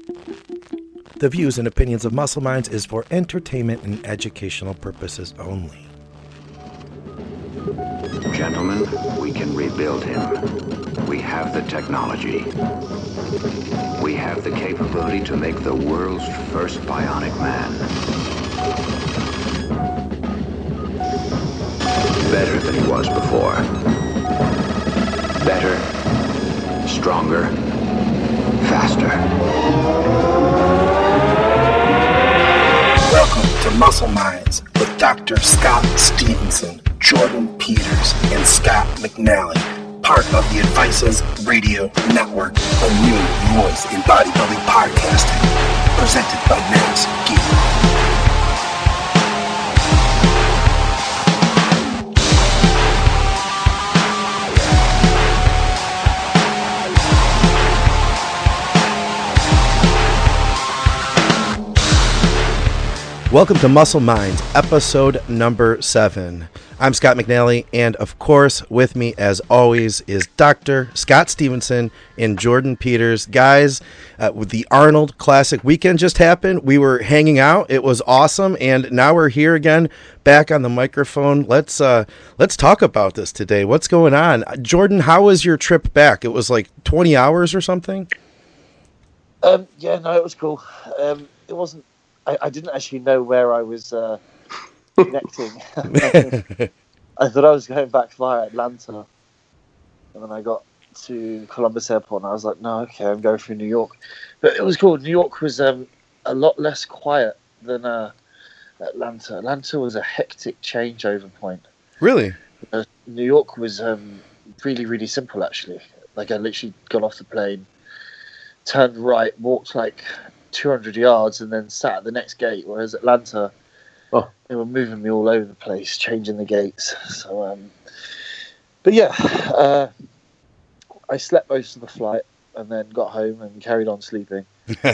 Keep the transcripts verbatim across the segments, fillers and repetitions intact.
The views and opinions of Muscle Minds is for entertainment and educational purposes only. Gentlemen, we can rebuild him. We have the technology. We have the capability to make the world's first bionic man. Better than he was before. Better, stronger, faster. Welcome to Muscle Minds with Doctor Scott Stevenson, Jordan Peters, and Scott McNally, part of the Advices Radio Network, a new voice in bodybuilding podcasting, presented by Max Gear. Welcome to Muscle Minds, episode number seven. I'm Scott McNally, and of course, with me, as always, is Doctor Scott Stevenson and Jordan Peters. Guys, uh, with the Arnold Classic weekend just happened. We were hanging out. It was awesome, and now we're here again, back on the microphone. Let's uh, let's talk about this today. What's going on? Jordan, how was your trip back? It was like twenty hours or something? Um, yeah, no, it was cool. Um, it wasn't I, I didn't actually know where I was uh, connecting. I thought I was going back via Atlanta. And then I got to Columbus Airport and I was like, no, okay, I'm going through New York. But it was cool. New York was um, a lot less quiet than uh, Atlanta. Atlanta was a hectic changeover point. Really? Uh, New York was um, really, really simple, actually. Like, I literally got off the plane, turned right, walked like two hundred yards, and then sat at the next gate. Whereas Atlanta, oh, they were moving me all over the place, changing the gates. So, um, but yeah, uh, I slept most of the flight, and then got home and carried on sleeping.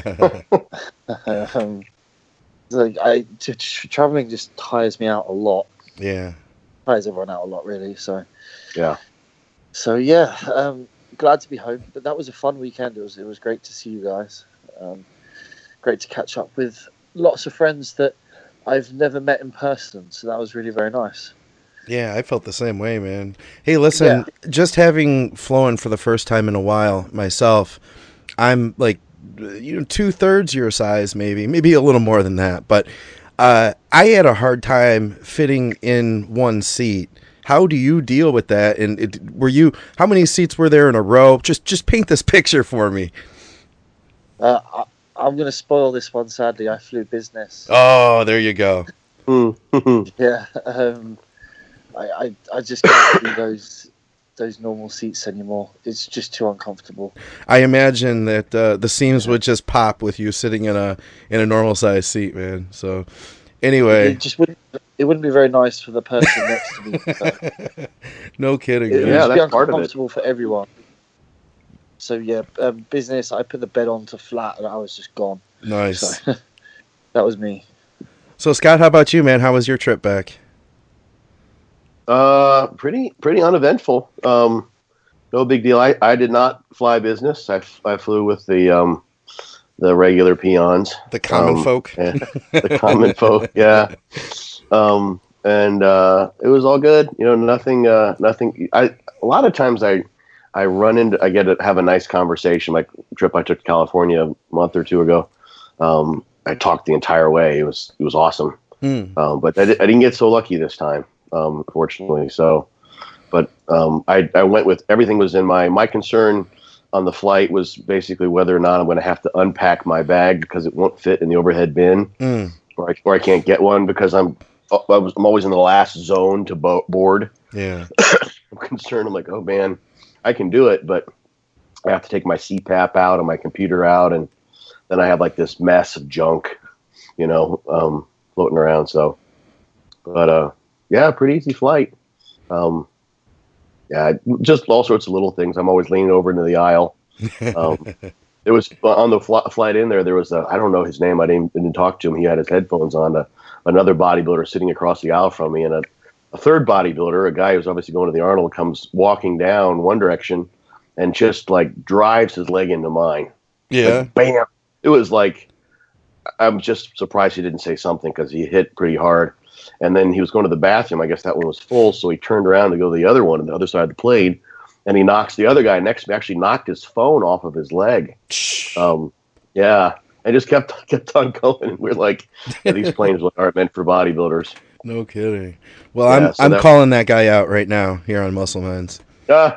um, like I, t- t- traveling just tires me out a lot. Yeah, tires everyone out a lot, really. So, yeah. So yeah, um, glad to be home. But that was a fun weekend. It was it was great to see you guys. Um, Great to catch up with lots of friends that I've never met in person. So that was really very nice. Yeah, I felt the same way, man. Hey, listen, yeah. Just having flown for the first time in a while myself, I'm like, you know, two thirds your size, maybe, maybe a little more than that. But uh, I had a hard time fitting in one seat. How do you deal with that? And it, were you, how many seats were there in a row? Just, just paint this picture for me. Uh, I- I'm going to spoil this one, sadly. I flew business. Oh, there you go. yeah. Um, I, I I just can't do those those normal seats anymore. It's just too uncomfortable. I imagine that uh, the seams would just pop with you sitting in a in a normal size seat, man. So anyway. It just wouldn't, it wouldn't be very nice for the person next to me. So. No kidding. It would yeah, just that's be uncomfortable for everyone. So yeah, um, business. I put the bed onto flat, and I was just gone. Nice. So, that was me. So Scott, how about you, man? How was your trip back? Uh, pretty pretty uneventful. Um, no big deal. I, I did not fly business. I, I flew with the um the regular peons, the common um, folk, yeah, the common folk. Yeah. Um, and uh, it was all good. You know, nothing. Uh, nothing. I a lot of times I. I run into, I get to have a nice conversation. Like the trip I took to California a month or two ago, um, I talked the entire way. It was, it was awesome. Mm. Um, but I, I didn't get so lucky this time, um, fortunately. So, but um, I, I went with, everything was in my, my concern on the flight was basically whether or not I'm going to have to unpack my bag because it won't fit in the overhead bin, mm. or I, or I can't get one because I'm, I was, I'm always in the last zone to bo- board. Yeah. I'm concerned. I'm like, oh man, I can do it, but I have to take my C PAP out and my computer out, and then I have like this mess of junk, you know, um, floating around. So, but uh, yeah, pretty easy flight. Um, yeah, just all sorts of little things. I'm always leaning over into the aisle. Um, there was on the fl- flight in there. There was a, I don't know his name. I didn't, didn't talk to him. He had his headphones on. A, another bodybuilder sitting across the aisle from me, and a A third bodybuilder, a guy who's obviously going to the Arnold, comes walking down one direction and just like drives his leg into mine. Yeah. Like, bam. it was like, I'm just surprised he didn't say something because he hit pretty hard. And then he was going to the bathroom. I guess that one was full, so he turned around to go to the other one on the other side of the plate, and he knocks the other guy next to me. Actually, knocked his phone off of his leg. Um, yeah, and just kept kept on going. And we're like, yeah, these planes aren't meant for bodybuilders. No kidding. Well, Yeah, I'm so I'm that- calling that guy out right now here on Muscle Minds. Ah,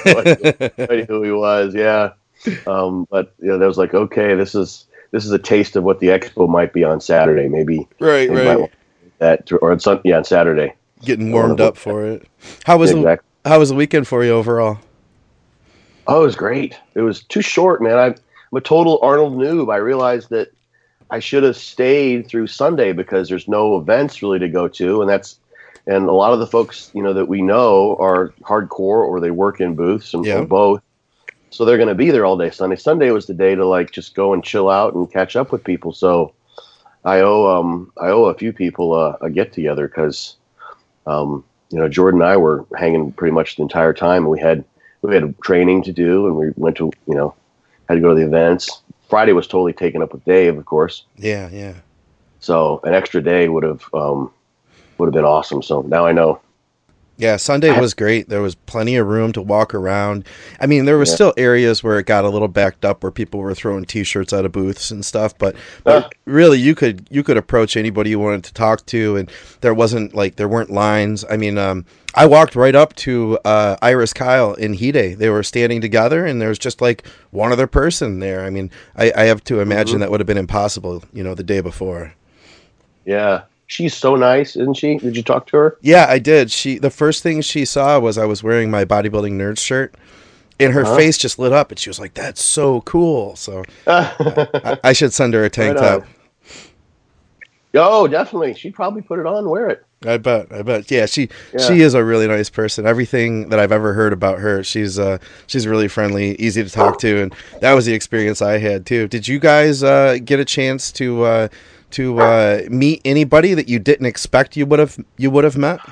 I who he was. Yeah, um, but yeah, that was like, okay, this is this is a taste of what the expo might be on Saturday. Maybe Right, maybe might want that or on Sun, yeah, on Saturday. Getting warmed up for it. How was Yeah, exactly. the How was the weekend for you overall? Oh, it was great. It was too short, man. I'm, I'm a total Arnold noob. I realized that I should have stayed through Sunday because there's no events really to go to, and that's and a lot of the folks you know that we know are hardcore or they work in booths and Yeah. or both, so they're going to be there all day Sunday. Sunday was the day to like just go and chill out and catch up with people. So I owe um I owe a few people a, a get together because um you know Jordan and I were hanging pretty much the entire time. We had we had training to do, and we went to you know had to go to the events. Friday was totally taken up with Dave, of course. Yeah, yeah. So an extra day would have um, would have been awesome. So now I know. Yeah, Sunday was great. There was plenty of room to walk around. I mean, there was Yeah. still areas where it got a little backed up where people were throwing T-shirts out of booths and stuff, but, but Ah. really you could you could approach anybody you wanted to talk to, and there wasn't like there weren't lines. I mean, um, I walked right up to uh, Iris Kyle in Hide. They were standing together, and there was just like one other person there. I mean, I, I have to imagine Mhm. that would have been impossible, you know, the day before. Yeah, she's so nice, isn't she? Did you talk to her? Yeah, I did. She the first thing she saw was I was wearing my bodybuilding nerd shirt, and her Uh-huh. face just lit up, and she was like, "That's so cool." So I, I should send her a tank Right on. top. Oh, definitely. She'd probably put it on, wear it. I bet. I bet. Yeah, she Yeah. she is a really nice person. Everything that I've ever heard about her, she's uh she's really friendly, easy to talk to, and that was the experience I had too. Did you guys uh, get a chance to uh, to uh, meet anybody that you didn't expect you would have you would have met?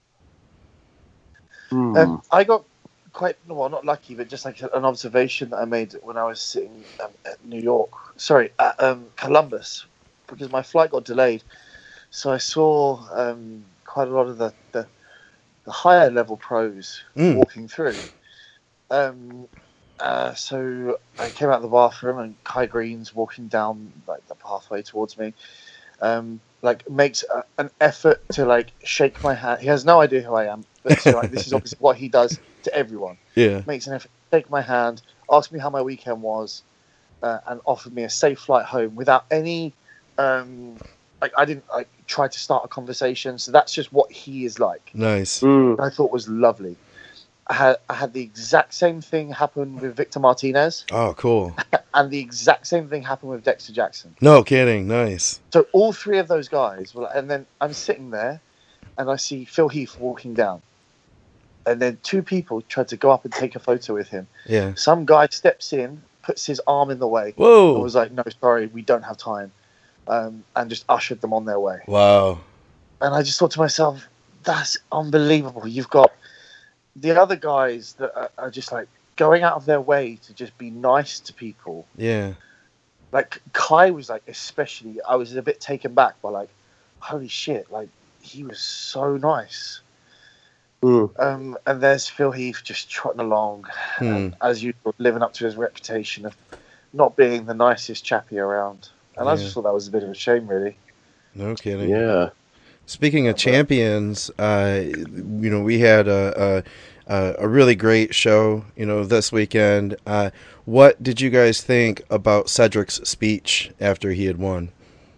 Hmm. Um, I got quite well, not lucky, but just like an observation that I made when I was sitting um, at New York. Sorry, at um, Columbus, because my flight got delayed. So I saw um, quite a lot of the, the, the higher level pros Mm. walking through. Um, uh, so I came out of the bathroom, and Kai Green's walking down like the pathway towards me. Um, like makes a, an effort to like shake my hand. He has no idea who I am, but so, like, this is obviously what he does to everyone. Yeah. Makes an effort to shake my hand, asked me how my weekend was, uh, and offered me a safe flight home without any. Um, like I didn't like try to start a conversation. So that's just what he is like. Nice. Hmm. I thought was lovely. I had I had the exact same thing happen with Victor Martinez, Oh, cool. and the exact same thing happened with Dexter Jackson. No kidding. Nice. So all three of those guys were, like, and then I'm sitting there, and I see Phil Heath walking down, and then two people tried to go up and take a photo with him. Yeah. Some guy steps in, puts his arm in the way, and Whoa. was like, "No, sorry, we don't have time," um, and just ushered them on their way. Wow. And I just thought to myself, "That's unbelievable." You've got the other guys that are, are just like going out of their way to just be nice to people. Yeah. Like Kai was like, especially, I was a bit taken back by like, holy shit, like he was so nice. Hmm. Um, and there's Phil Heath just trotting along, Hmm. um, as usual, living up to his reputation of not being the nicest chappy around. And I Yeah. just thought that was a bit of a shame, really. No kidding. Yeah. Speaking of champions, uh, you know, we had a, a a really great show, you know, this weekend. Uh, what did you guys think about Cedric's speech after he had won?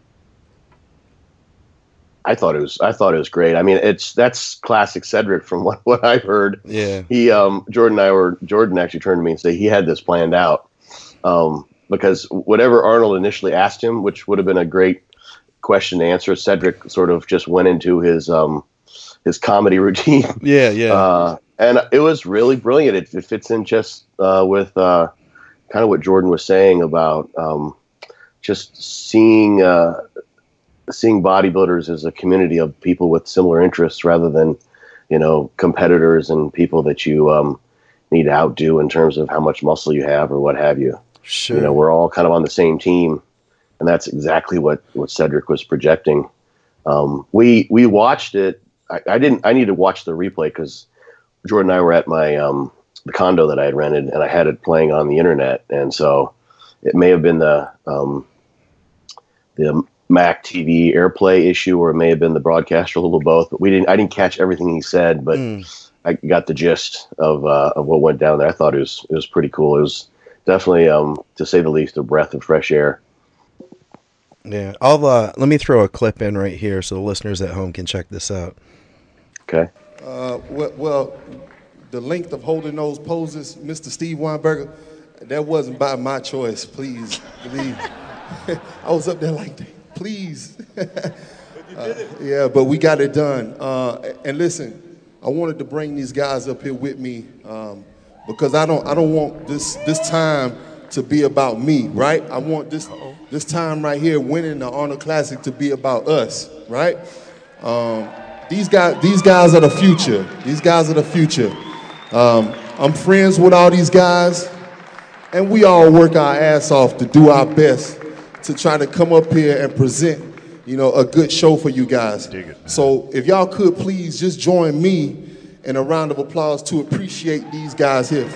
I thought it was. I thought it was great. I mean, it's that's classic Cedric from what, what I've heard. Yeah. He, um, Jordan and I were. Jordan actually turned to me and said he had this planned out, um, because whatever Arnold initially asked him, which would have been a great question to answer, Cedric sort of just went into his um, his comedy routine. Yeah, yeah. Uh, and it was really brilliant. It, it fits in just uh, with uh, kind of what Jordan was saying about um, just seeing uh, seeing bodybuilders as a community of people with similar interests rather than, you know, competitors and people that you um, need to outdo in terms of how much muscle you have or what have you. Sure. You know, we're all kind of on the same team. and that's exactly what, what Cedric was projecting. Um, we we watched it. I, I didn't. I need to watch the replay because Jordan and I were at my um, the condo that I had rented, and I had it playing on the internet, and so it may have been the um, the Mac T V AirPlay issue, or it may have been the broadcaster, a little of both. But we didn't. I didn't catch everything he said, but mm. I got the gist of uh, of what went down there. I thought it was it was pretty cool. It was definitely, um, to say the least, a breath of fresh air. Yeah, I'll uh, let me throw a clip in right here so the listeners at home can check this out. Okay. Uh, well, well, the length of holding those poses, Mister Steve Weinberger, that wasn't by my choice. Please believe. I was up there like, please. But you did it. Uh, yeah, but we got it done. Uh, and listen, I wanted to bring these guys up here with me um, because I don't, I don't want this this time to be about me, right? I want this Uh-oh. this time right here, winning the Arnold Classic, to be about us, right? Um, these guys, these guys are the future. These guys are the future. Um, I'm friends with all these guys, and we all work our ass off to do our best to try to come up here and present, you know, a good show for you guys. Dig it, so if y'all could please just join me in a round of applause to appreciate these guys here.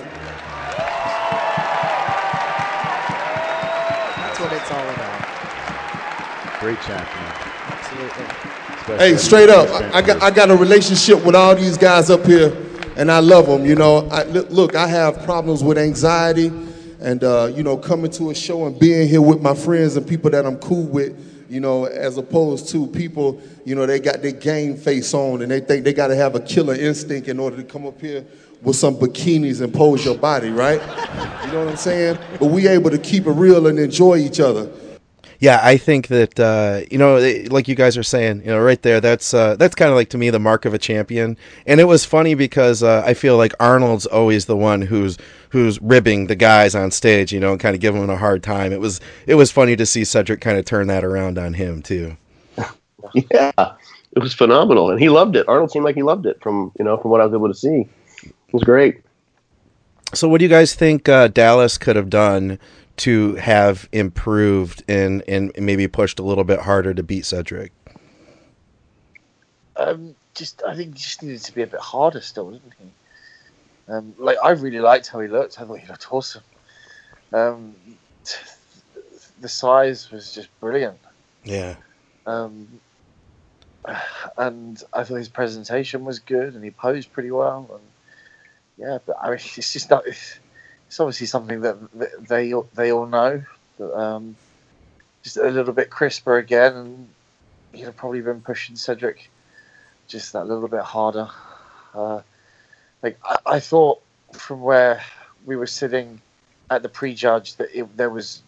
What it's all about. Great champion. Absolutely. Especially hey, straight up, I, I got I got a relationship with all these guys up here, and I love them. You know, I, look, I have problems with anxiety, and uh, you know, coming to a show and being here with my friends and people that I'm cool with, you know, as opposed to people, you know, they got their game face on and they think they got to have a killer instinct in order to come up here with some bikinis and pose your body, right? You know what I'm saying? But we able to keep it real and enjoy each other. Yeah, I think that, uh, you know, like you guys are saying, you know, right there, that's uh, that's kind of like, to me, the mark of a champion. And it was funny because uh, I feel like Arnold's always the one who's who's ribbing the guys on stage, you know, and kind of giving them a hard time. It was it was funny to see Cedric kind of turn that around on him, too. Yeah, it was phenomenal. And he loved it. Arnold seemed like he loved it from, you know, from what I was able to see. It was great. So what do you guys think uh, Dallas could have done to have improved and, and maybe pushed a little bit harder to beat Cedric? Um, just I think he just needed to be a bit harder still, didn't he? Um, like I really liked how he looked. I thought he looked awesome. Um, the size was just brilliant. Yeah. Um, and I thought his presentation was good, and he posed pretty well. And yeah, but I mean, it's just not. It's, It's obviously something that they they all know. But, um, just a little bit crisper again, and he'd have probably been pushing Cedric just that little bit harder. Uh, like I, I thought from where we were sitting at the prejudge that it, there was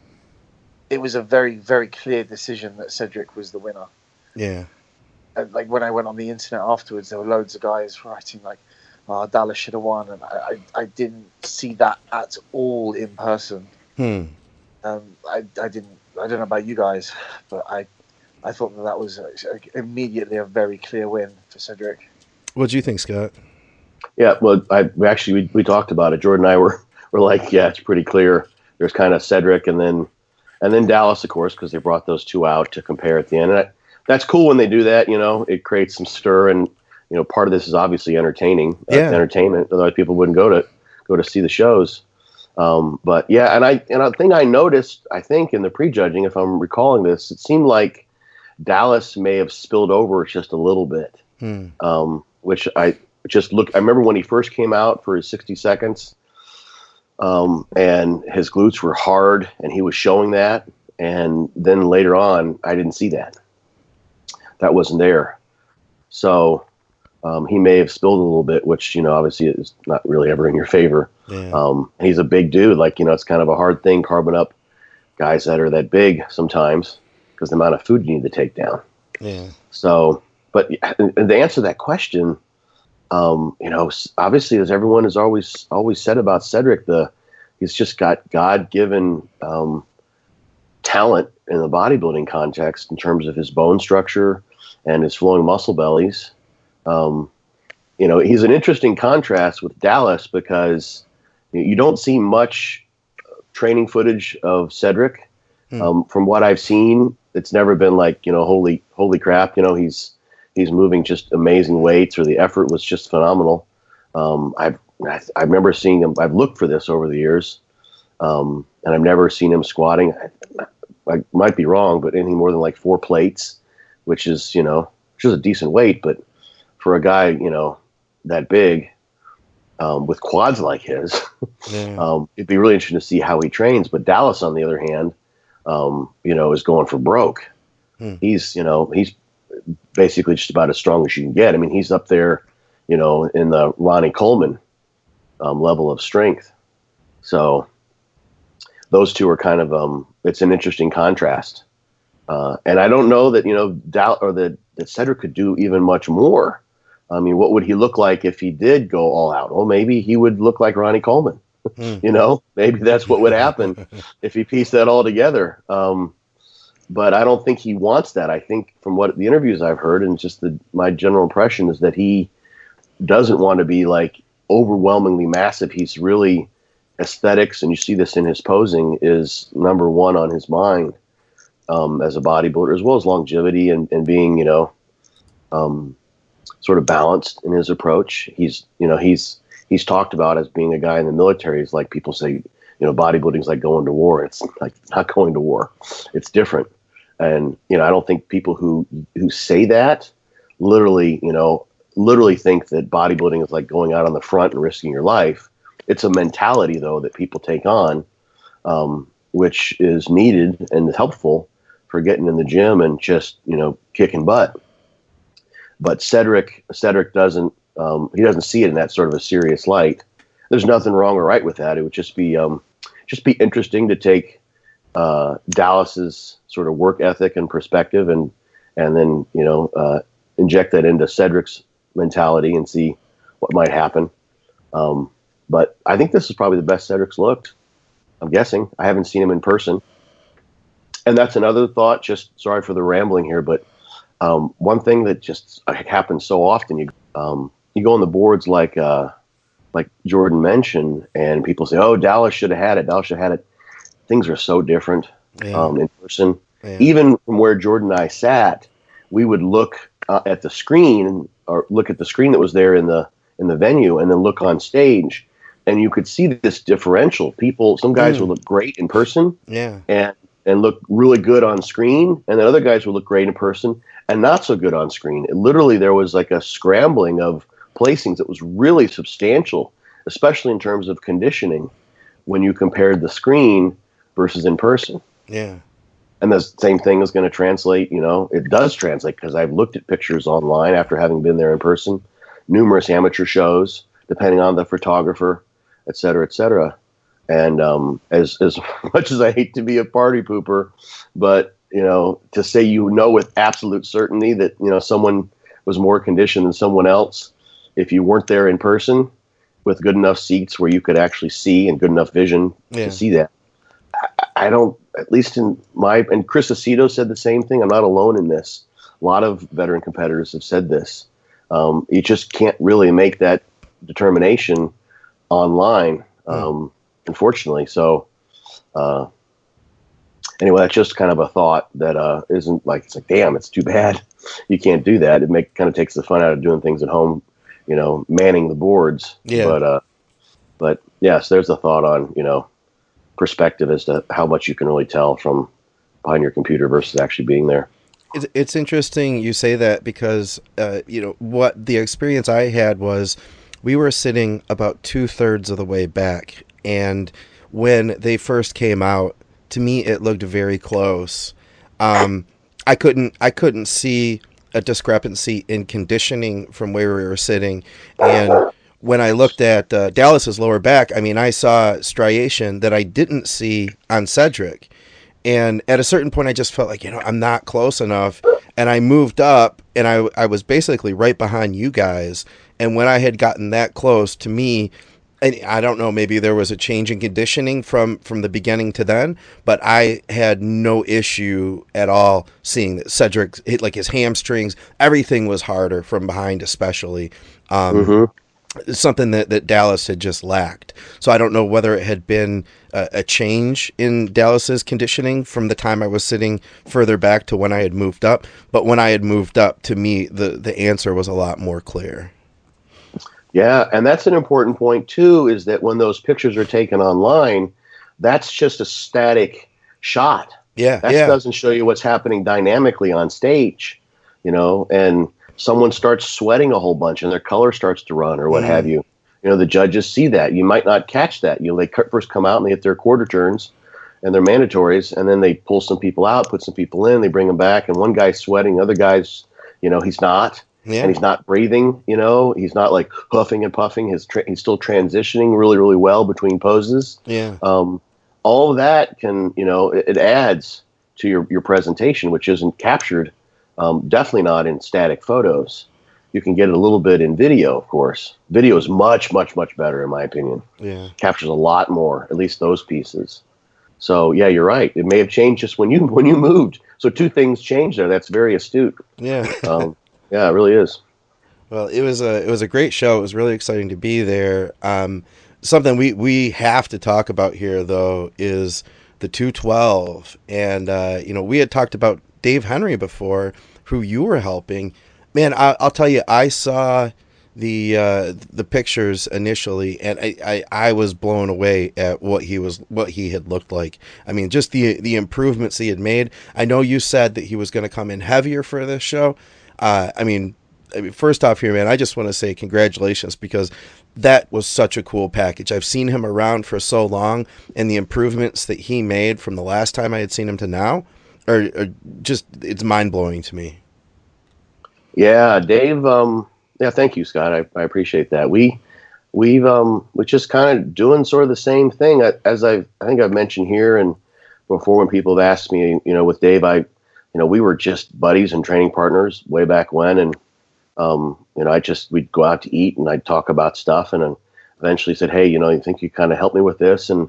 it was a very very clear decision that Cedric was the winner. Yeah. And like when I went on the internet afterwards, there were loads of guys writing like, Uh, Dallas should have won, and I, I, I didn't see that at all in person. Hmm. Um, I, I didn't. I don't know about you guys, but I, I thought that that was a, a, immediately a very clear win for Cedric. What do you think, Scott? Yeah, well, I we actually we, we talked about it. Jordan and I were were like, yeah, it's pretty clear. There's kind of Cedric, and then and then Dallas, of course, because they brought those two out to compare at the end. And I, that's cool when they do that. You know, it creates some stir and. You know, part of this is obviously entertaining, yeah. uh, entertainment. Otherwise, people wouldn't go to go to see the shows. Um, but yeah, and I and a thing I noticed, I think in the prejudging, if I'm recalling this, it seemed like Dallas may have spilled over just a little bit. Hmm. Um, which I just look. I remember when he first came out for his sixty seconds, um, and his glutes were hard, and he was showing that. And then later on, I didn't see that. That wasn't there. So. Um, he may have spilled a little bit, which, you know, obviously is not really ever in your favor. Yeah. Um, he's a big dude. Like, you know, it's kind of a hard thing carving up guys that are that big sometimes because the amount of food you need to take down. Yeah. So, but and to answer that question, um, you know, obviously, as everyone has always always said about Cedric, the he's just got God-given um, talent in the bodybuilding context in terms of his bone structure and his flowing muscle bellies. Um, you know, he's an interesting contrast with Dallas because you don't see much training footage of Cedric. Hmm. Um, from what I've seen, it's never been like, you know, holy, holy crap, you know, he's, he's moving just amazing weights, or the effort was just phenomenal. Um, I've, I, I remember seeing him, I've looked for this over the years, um, and I've never seen him squatting. I, I might be wrong, but anything more than like four plates, which is, you know, which is a decent weight, but for a guy, you know, that big, um, with quads like his, yeah. um, it'd be really interesting to see how he trains. But Dallas, on the other hand, um, you know, is going for broke. Hmm. He's, you know, he's basically just about as strong as you can get. I mean, he's up there, you know, in the Ronnie Coleman um, level of strength. So those two are kind of, um, it's an interesting contrast. Uh, and I don't know that, you know, Dal- or that, that Cedric could do even much more. I mean, what would he look like if he did go all out? Well, maybe he would look like Ronnie Coleman. Mm. You know, maybe that's what would happen if he pieced that all together. Um, but I don't think he wants that. I think from what the interviews I've heard, and just the, my general impression is that he doesn't want to be like overwhelmingly massive. He's really aesthetics, and you see this in his posing, is number one on his mind um, as a bodybuilder, as well as longevity and, and being, you know, um, sort of balanced in his approach. He's, you know, he's, he's talked about as being a guy in the military. Is like people say, you know, bodybuilding is like going to war. It's like not going to war. It's different. And, you know, I don't think people who, who say that literally, you know, literally think that bodybuilding is like going out on the front and risking your life. It's a mentality though, that people take on, um, which is needed and helpful for getting in the gym and just, you know, kicking butt. But Cedric, Cedric doesn't, um, he doesn't see it in that sort of a serious light. There's nothing wrong or right with that. It would just be, um, just be interesting to take uh, Dallas's sort of work ethic and perspective, and and then, you know, uh, inject that into Cedric's mentality and see what might happen. Um, but I think this is probably the best Cedric's looked. I'm guessing. I haven't seen him in person, and that's another thought. Just sorry for the rambling here, but. Um, one thing that just happens so often, you um, you go on the boards like uh, like Jordan mentioned, and people say, "Oh, Dallas should have had it. Dallas should have had it." Things are so different yeah. um, in person. Yeah. Even from where Jordan and I sat, we would look uh, at the screen, or look at the screen that was there in the in the venue, and then look on stage, and you could see this differential. People, some guys mm. would look great in person, yeah, and and look really good on screen, and then other guys would look great in person and not so good on screen. It, literally, there was like a scrambling of placings that was really substantial, especially in terms of conditioning, when you compared the screen versus in person. Yeah. And the same thing is going to translate, you know, it does translate, because I've looked at pictures online after having been there in person, numerous amateur shows, depending on the photographer, et cetera, et cetera. And um, as, as much as I hate to be a party pooper, but, you know, to say, you know, with absolute certainty that, you know, someone was more conditioned than someone else, if you weren't there in person with good enough seats where you could actually see and good enough vision yeah. to see that, I, I don't, at least in my, and Chris Aceto said the same thing. I'm not alone in this. A lot of veteran competitors have said this. Um, you just can't really make that determination online, um, unfortunately. So, uh, anyway, that's just kind of a thought that uh, isn't like, it's like, damn, it's too bad you can't do that. It make, kind of takes the fun out of doing things at home, you know, manning the boards. Yeah. But, uh, but yes, there's a thought on, you know, perspective as to how much you can really tell from behind your computer versus actually being there. It's, it's interesting you say that, because, uh, you know, what the experience I had was, we were sitting about two thirds of the way back. And when they first came out, to me, it looked very close. Um, I couldn't, I couldn't see a discrepancy in conditioning from where we were sitting. And when I looked at uh, Dallas's lower back, I mean, I saw striation that I didn't see on Cedric. And at a certain point, I just felt like, you know, I'm not close enough. And I moved up, and I, I was basically right behind you guys. And when I had gotten that close, to me, and I don't know, maybe there was a change in conditioning from, from the beginning to then, but I had no issue at all seeing that Cedric hit, like his hamstrings, everything was harder from behind, especially. Um, mm-hmm. something that, that Dallas had just lacked. So I don't know whether it had been a, a change in Dallas's conditioning from the time I was sitting further back to when I had moved up. But when I had moved up, to me, the, the answer was a lot more clear. Yeah, and that's an important point, too, is that when those pictures are taken online, that's just a static shot. Yeah, that yeah. doesn't show you what's happening dynamically on stage, you know, and someone starts sweating a whole bunch and their color starts to run or what mm. have you. You know, the judges see that. You might not catch that. You know, they first come out and they get their quarter turns and their mandatories, and then they pull some people out, put some people in, they bring them back, and one guy's sweating, the other guy's, you know, he's not. Yeah. And he's not breathing, you know, he's not like huffing and puffing. His tra- he's still transitioning really, really well between poses. Yeah. Um, all of that can, you know, it, it adds to your, your presentation, which isn't captured, um, definitely not in static photos. You can get it a little bit in video, of course. Video is much, much, much better, in my opinion. Yeah. Captures a lot more, at least those pieces. So, yeah, you're right. It may have changed just when you when you moved. So two things changed there. That's very astute. Yeah. um, yeah, it really is. Well, it was a it was a great show. It was really exciting to be there. Um, something we, we have to talk about here, though, is the two twelve. And, uh, you know, we had talked about Dave Henry before, who you were helping. Man, I, I'll tell you, I saw the uh, the pictures initially, and I, I, I was blown away at what he was what he had looked like. I mean, just the the improvements he had made. I know you said that he was going to come in heavier for this show. Uh, I mean, I mean, first off here, man, I just want to say congratulations, because that was such a cool package. I've seen him around for so long, and the improvements that he made from the last time I had seen him to now are, are just, it's mind blowing to me. Yeah, Dave. Um, yeah, thank you, Scott. I, I appreciate that. We, we've, um, we're just kind of doing sort of the same thing as I've, I think I've mentioned here and before when people have asked me, you know, with Dave, I, you know, we were just buddies and training partners way back when, and um, you know, I just we'd go out to eat and I'd talk about stuff, and then eventually said, hey, you know, you think you kind of help me with this, and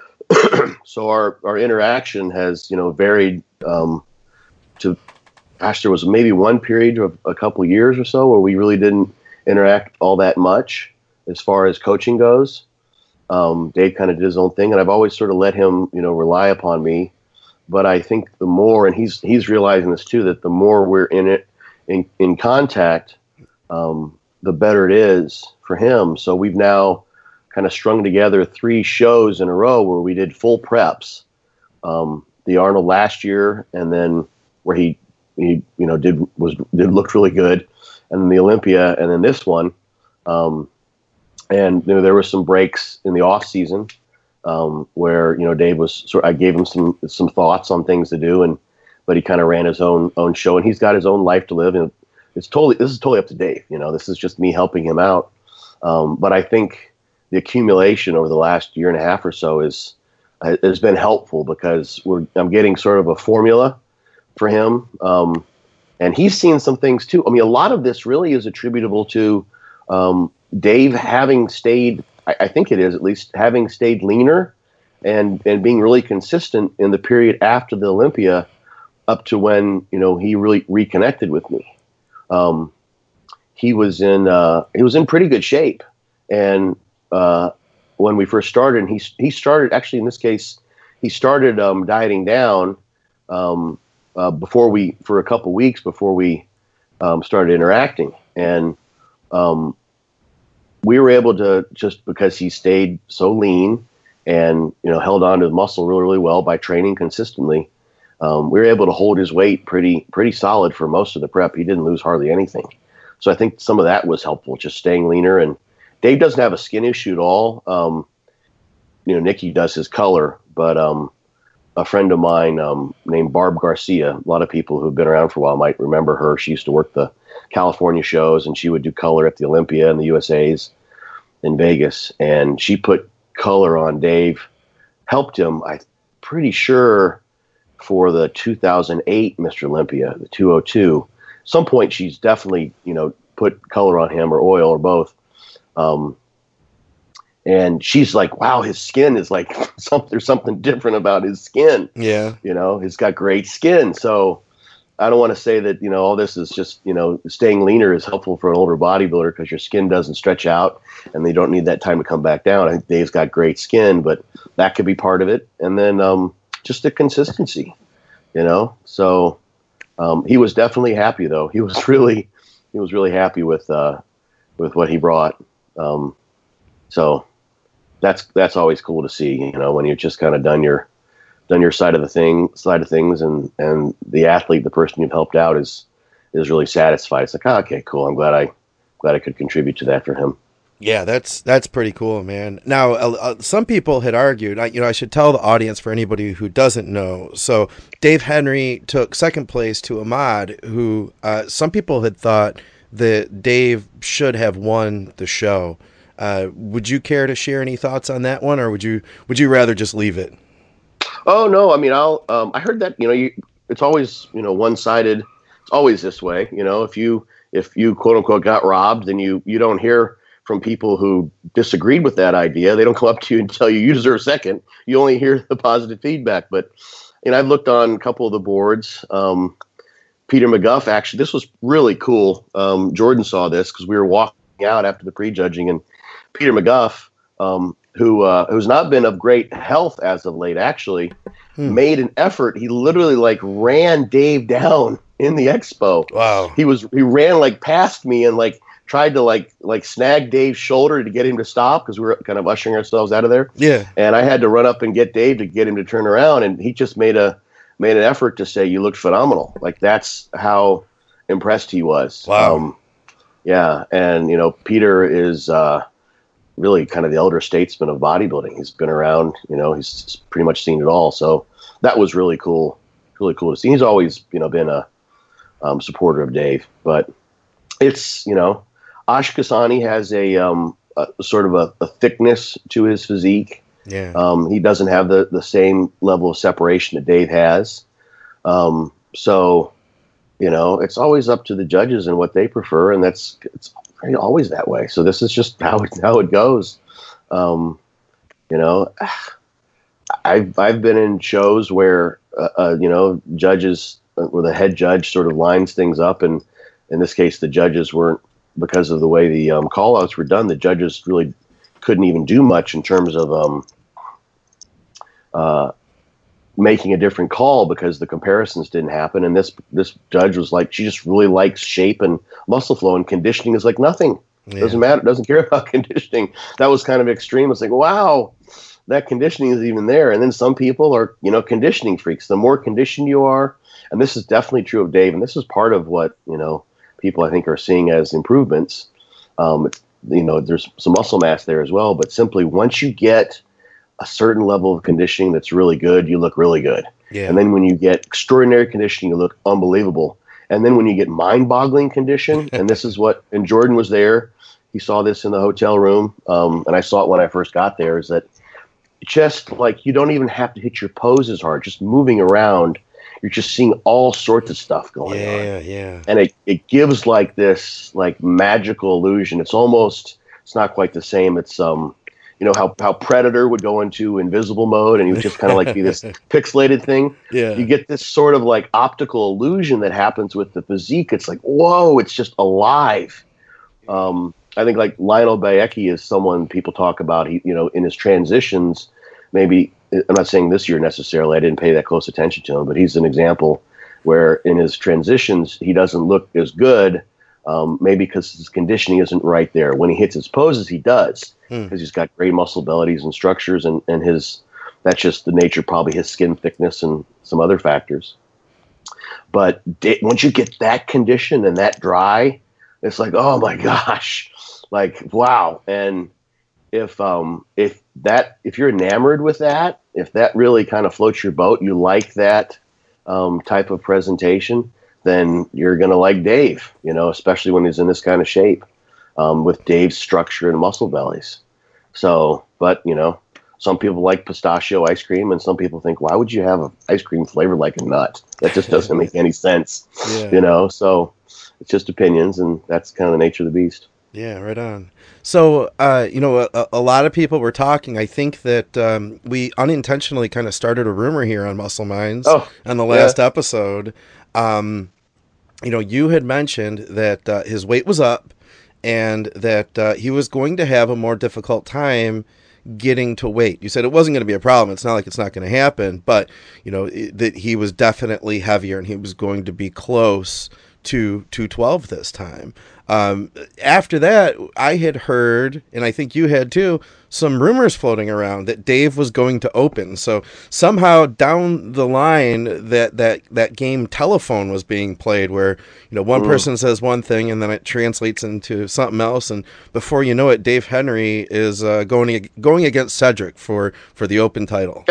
so our our interaction has, you know, varied. Um, to gosh, there was maybe one period of a couple of years or so where we really didn't interact all that much as far as coaching goes. Um, Dave kind of did his own thing, and I've always sort of let him, you know, rely upon me. But I think the more, and he's he's realizing this too, that the more we're in it, in, in contact, um, the better it is for him. So we've now kind of strung together three shows in a row where we did full preps. Um, the Arnold last year, and then where he he you know did was did looked really good, and then the Olympia, and then this one. Um, and you know, there were some breaks in the off season. Um, where, you know, Dave was sort I gave him some, some thoughts on things to do, and, but he kind of ran his own, own show, and he's got his own life to live. And it's totally, this is totally up to Dave. You know, this is just me helping him out. Um, but I think the accumulation over the last year and a half or so is, has been helpful, because we're, I'm getting sort of a formula for him. Um, and he's seen some things too. I mean, a lot of this really is attributable to, um, Dave having stayed, I think it is at least, having stayed leaner and, and being really consistent in the period after the Olympia up to when, you know, he really reconnected with me. Um, he was in, uh, he was in pretty good shape. And, uh, when we first started, and he, he started actually in this case, he started, um, dieting down, um, uh, before we, for a couple weeks before we, um, started interacting. And, um, we were able to, just because he stayed so lean and, you know, held on to the muscle really, really well by training consistently. Um, we were able to hold his weight pretty, pretty solid for most of the prep. He didn't lose hardly anything. So I think some of that was helpful, just staying leaner. And Dave doesn't have a skin issue at all. Um, you know, Nikki does his color, but um, a friend of mine um, named Barb Garcia, a lot of people who've been around for a while might remember her. She used to work the California shows, and she would do color at the Olympia and the U S A's in Vegas. And she put color on Dave, helped him, I'm pretty sure, for the two thousand eight Mister Olympia, the two oh two. Some point she's definitely, you know, put color on him, or oil, or both. Um, and she's like, wow, his skin is like, some, there's something different about his skin. Yeah. You know, he's got great skin. So, I don't want to say that, you know, all this is just, you know, staying leaner is helpful for an older bodybuilder because your skin doesn't stretch out and they don't need that time to come back down. I think Dave's got great skin, but that could be part of it. And then um, just the consistency, you know. So um, he was definitely happy, though. He was really, he was really happy with uh, with what he brought. Um, so that's that's always cool to see, you know, when you've just kind of done your done your side of the thing, side of things, and, and the athlete, the person you've helped out, is is really satisfied. It's like, oh, okay, cool. I'm glad I glad I could contribute to that for him. Yeah, that's that's pretty cool, man. Now, uh, uh, some people had argued, I, you know, I should tell the audience for anybody who doesn't know. So, Dave Henry took second place to Ahmad, who uh, some people had thought that Dave should have won the show. Uh, would you care to share any thoughts on that one, or would you would you rather just leave it? Oh no, I mean, I'll. Um, I heard that, you know, you, it's always, you know, one-sided. It's always this way, you know. If you if you quote unquote got robbed, then you you don't hear from people who disagreed with that idea. They don't come up to you and tell you you deserve second. You only hear the positive feedback. But, you know, I've looked on a couple of the boards. Um, Peter McGuff, actually, this was really cool. Um, Jordan saw this because we were walking out after the prejudging, and Peter McGuff, um, who uh, who's not been of great health as of late, actually, hmm. made an effort. He literally like ran Dave down in the expo. Wow. He was he ran like past me and like tried to like like snag Dave's shoulder to get him to stop because we were kind of ushering ourselves out of there. Yeah. And I had to run up and get Dave to get him to turn around, and he just made a made an effort to say, "You looked phenomenal." Like, that's how impressed he was. Wow. Um, yeah, and you know, Peter is uh, really kind of the elder statesman of bodybuilding. He's been around, you know, he's pretty much seen it all. So that was really cool, really cool to see. He's always, you know, been a um, supporter of Dave, but it's, you know, Ash Kasani has a, um, a sort of a, a thickness to his physique. Yeah. Um, he doesn't have the, the same level of separation that Dave has. Um, so, you know, it's always up to the judges and what they prefer, and that's it's always that way. So this is just how it, how it goes. Um, you know, I've I've been in shows where uh, uh, you know, judges, uh, where the head judge sort of lines things up, and in this case, the judges weren't, because of the way the um, call-outs were done, the judges really couldn't even do much in terms of um, uh, making a different call because the comparisons didn't happen. And this this judge was like, she just really likes shape and muscle flow, and conditioning is like nothing. Yeah. Doesn't matter. Doesn't care about conditioning. That was kind of extreme. It's like, wow, that conditioning is even there. And then some people are, you know, conditioning freaks. The more conditioned you are, and this is definitely true of Dave, and this is part of what, you know, people I think are seeing as improvements. Um, it's, you know, there's some muscle mass there as well, but simply once you get a certain level of conditioning that's really good, you look really good. Yeah. And then when you get extraordinary conditioning, you look unbelievable. And then when you get mind-boggling condition, and this is what, and Jordan was there, he saw this in the hotel room, um, and I saw it when I first got there, is that just like, you don't even have to hit your poses hard, just moving around, you're just seeing all sorts of stuff going yeah, on. Yeah, yeah. And it, it gives like this like magical illusion. It's almost, it's not quite the same. It's, um, you know, how, how Predator would go into invisible mode and he would just kind of like be this pixelated thing. Yeah. You get this sort of like optical illusion that happens with the physique. It's like, whoa, it's just alive. Um, I think like Lionel Bayecki is someone people talk about, he, you know, in his transitions, maybe, I'm not saying this year necessarily, I didn't pay that close attention to him, but he's an example where in his transitions, he doesn't look as good, um, maybe because his conditioning isn't right there. When he hits his poses, he does, because hmm. he's got great muscle bellies and structures, and, and his, that's just the nature, probably his skin thickness and some other factors. But da- once you get that condition and that dry, it's like, oh my gosh, like, wow. And if, um, if that, if you're enamored with that, if that really kind of floats your boat, you like that um, type of presentation, then you're going to like Dave, you know, especially when he's in this kind of shape, um, with Dave's structure and muscle bellies. So, but, you know, some people like pistachio ice cream, and some people think, why would you have an ice cream flavored like a nut? That just doesn't make any sense, yeah. you know? So it's just opinions, and that's kind of the nature of the beast. Yeah, right on. So, uh, you know, a, a lot of people were talking. I think that um, we unintentionally kind of started a rumor here on Muscle Minds oh, on the last yeah. episode Um, you know, you had mentioned that uh, his weight was up and that uh, he was going to have a more difficult time getting to weight. You said it wasn't going to be a problem. It's not like it's not going to happen, but you know it, that he was definitely heavier and he was going to be close to two twelve this time. Um, after that, I had heard, and I think you had too, some rumors floating around that Dave was going to open. So somehow down the line, that that that game telephone was being played, where you know one mm. person says one thing and then it translates into something else, and before you know it, Dave Henry is uh, going going against Cedric for for the Open title.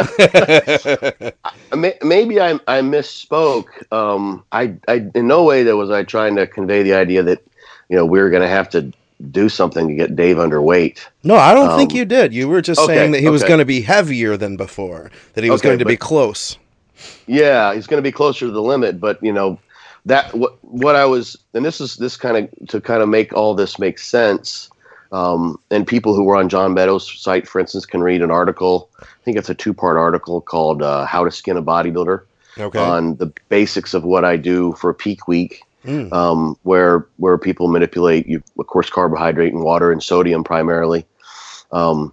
Maybe I I misspoke. Um, I I in no way that was I trying to convey the idea that you know we were going to have to do something to get Dave underweight. No, I don't um, think you did. You were just okay, saying that he okay. was going to be heavier than before, that he was okay, going to but, be close. Yeah, he's going to be closer to the limit, but you know that what what I was, and this is this kind of to kind of make all this make sense. Um, and people who were on John Meadows' site, for instance, can read an article. I think it's a two-part article called uh, "How to Skin a Bodybuilder" okay. on the basics of what I do for Peak Week. Mm. Um, where where people manipulate, you, of course, carbohydrate and water and sodium primarily. Um,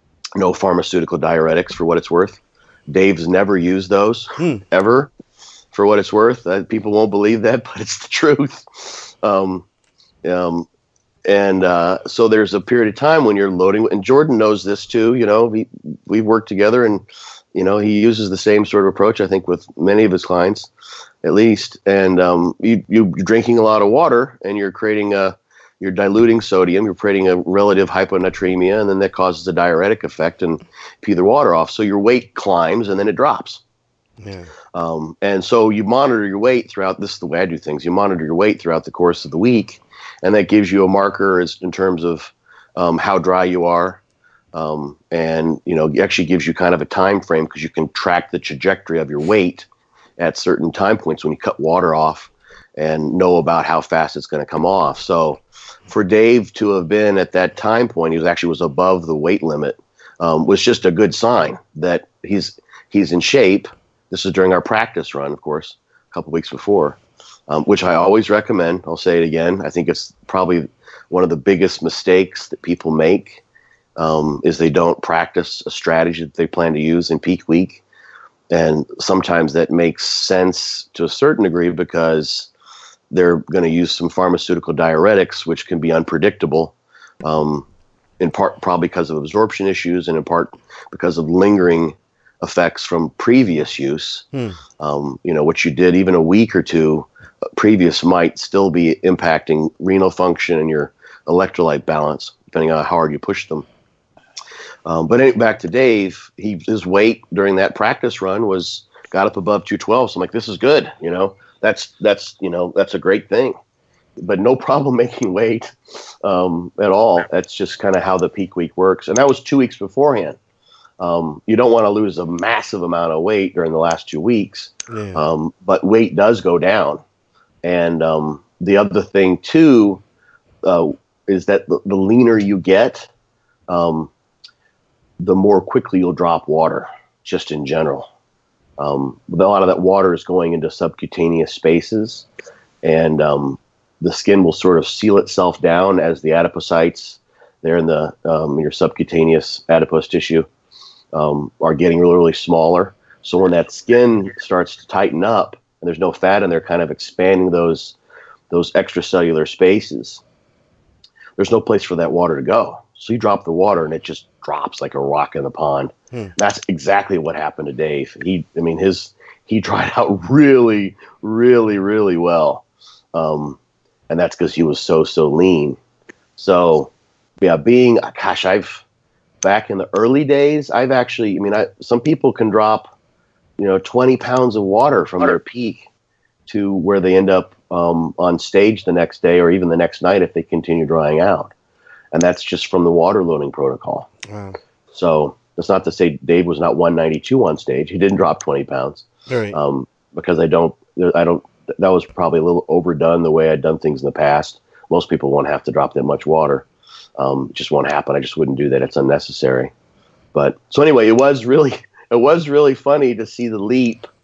no pharmaceutical diuretics, for what it's worth. Dave's never used those, mm. ever, for what it's worth. Uh, people won't believe that, but it's the truth. Um, um, and uh, so there's a period of time when you're loading, and Jordan knows this too. You know, we we've worked together, and you know he uses the same sort of approach, I think, with many of his clients. At least, and um, you, you're drinking a lot of water, and you're creating a, you're diluting sodium, you're creating a relative hyponatremia, and then that causes a diuretic effect and pee the water off. So your weight climbs, and then it drops. Yeah. Um, and so you monitor your weight throughout. This is the way I do things. You monitor your weight throughout the course of the week, and that gives you a marker as in terms of um, how dry you are, um, and you know, it actually gives you kind of a time frame because you can track the trajectory of your weight at certain time points when you cut water off and know about how fast it's going to come off. So for Dave to have been at that time point, he was actually was above the weight limit, um, was just a good sign that he's, he's in shape. This is during our practice run, of course, a couple weeks before, um, which I always recommend. I'll say it again. I think it's probably one of the biggest mistakes that people make, um, is they don't practice a strategy that they plan to use in peak week. And sometimes that makes sense to a certain degree because they're going to use some pharmaceutical diuretics, which can be unpredictable, um, in part probably because of absorption issues and in part because of lingering effects from previous use. Hmm. Um, you know, what you did even a week or two previous might still be impacting renal function and your electrolyte balance, depending on how hard you push them. Um, but anyway, back to Dave, he, his weight during that practice run was got up above two twelve. So I'm like, this is good. You know, that's, that's, you know, that's a great thing, but no problem making weight, um, at all. That's just kind of how the peak week works. And that was two weeks beforehand. Um, you don't want to lose a massive amount of weight during the last two weeks. Yeah. Um, but weight does go down. And, um, the other thing too, uh, is that the, the leaner you get, um, the more quickly you'll drop water, just in general. Um, a lot of that water is going into subcutaneous spaces, and um, the skin will sort of seal itself down as the adipocytes there in the um, your subcutaneous adipose tissue um, are getting really, really smaller. So when that skin starts to tighten up and there's no fat in there, kind of expanding those those extracellular spaces, there's no place for that water to go. So you drop the water and it just drops like a rock in the pond. Hmm. That's exactly what happened to Dave. He, I mean, his he dried out really, really, really well, um, and that's because he was so so lean. So yeah, being gosh, I've back in the early days, I've actually, I mean, I some people can drop, you know, twenty pounds of water from their peak to where they end up um, on stage the next day or even the next night if they continue drying out. And that's just from the water loading protocol. Wow. So that's not to say Dave was not one ninety-two on stage. He didn't drop twenty pounds. Right. Um, because I don't, I don't, that was probably a little overdone the way I'd done things in the past. Most people won't have to drop that much water. Um, it just won't happen. I just wouldn't do that. It's unnecessary. But so anyway, it was really, it was really funny to see the leap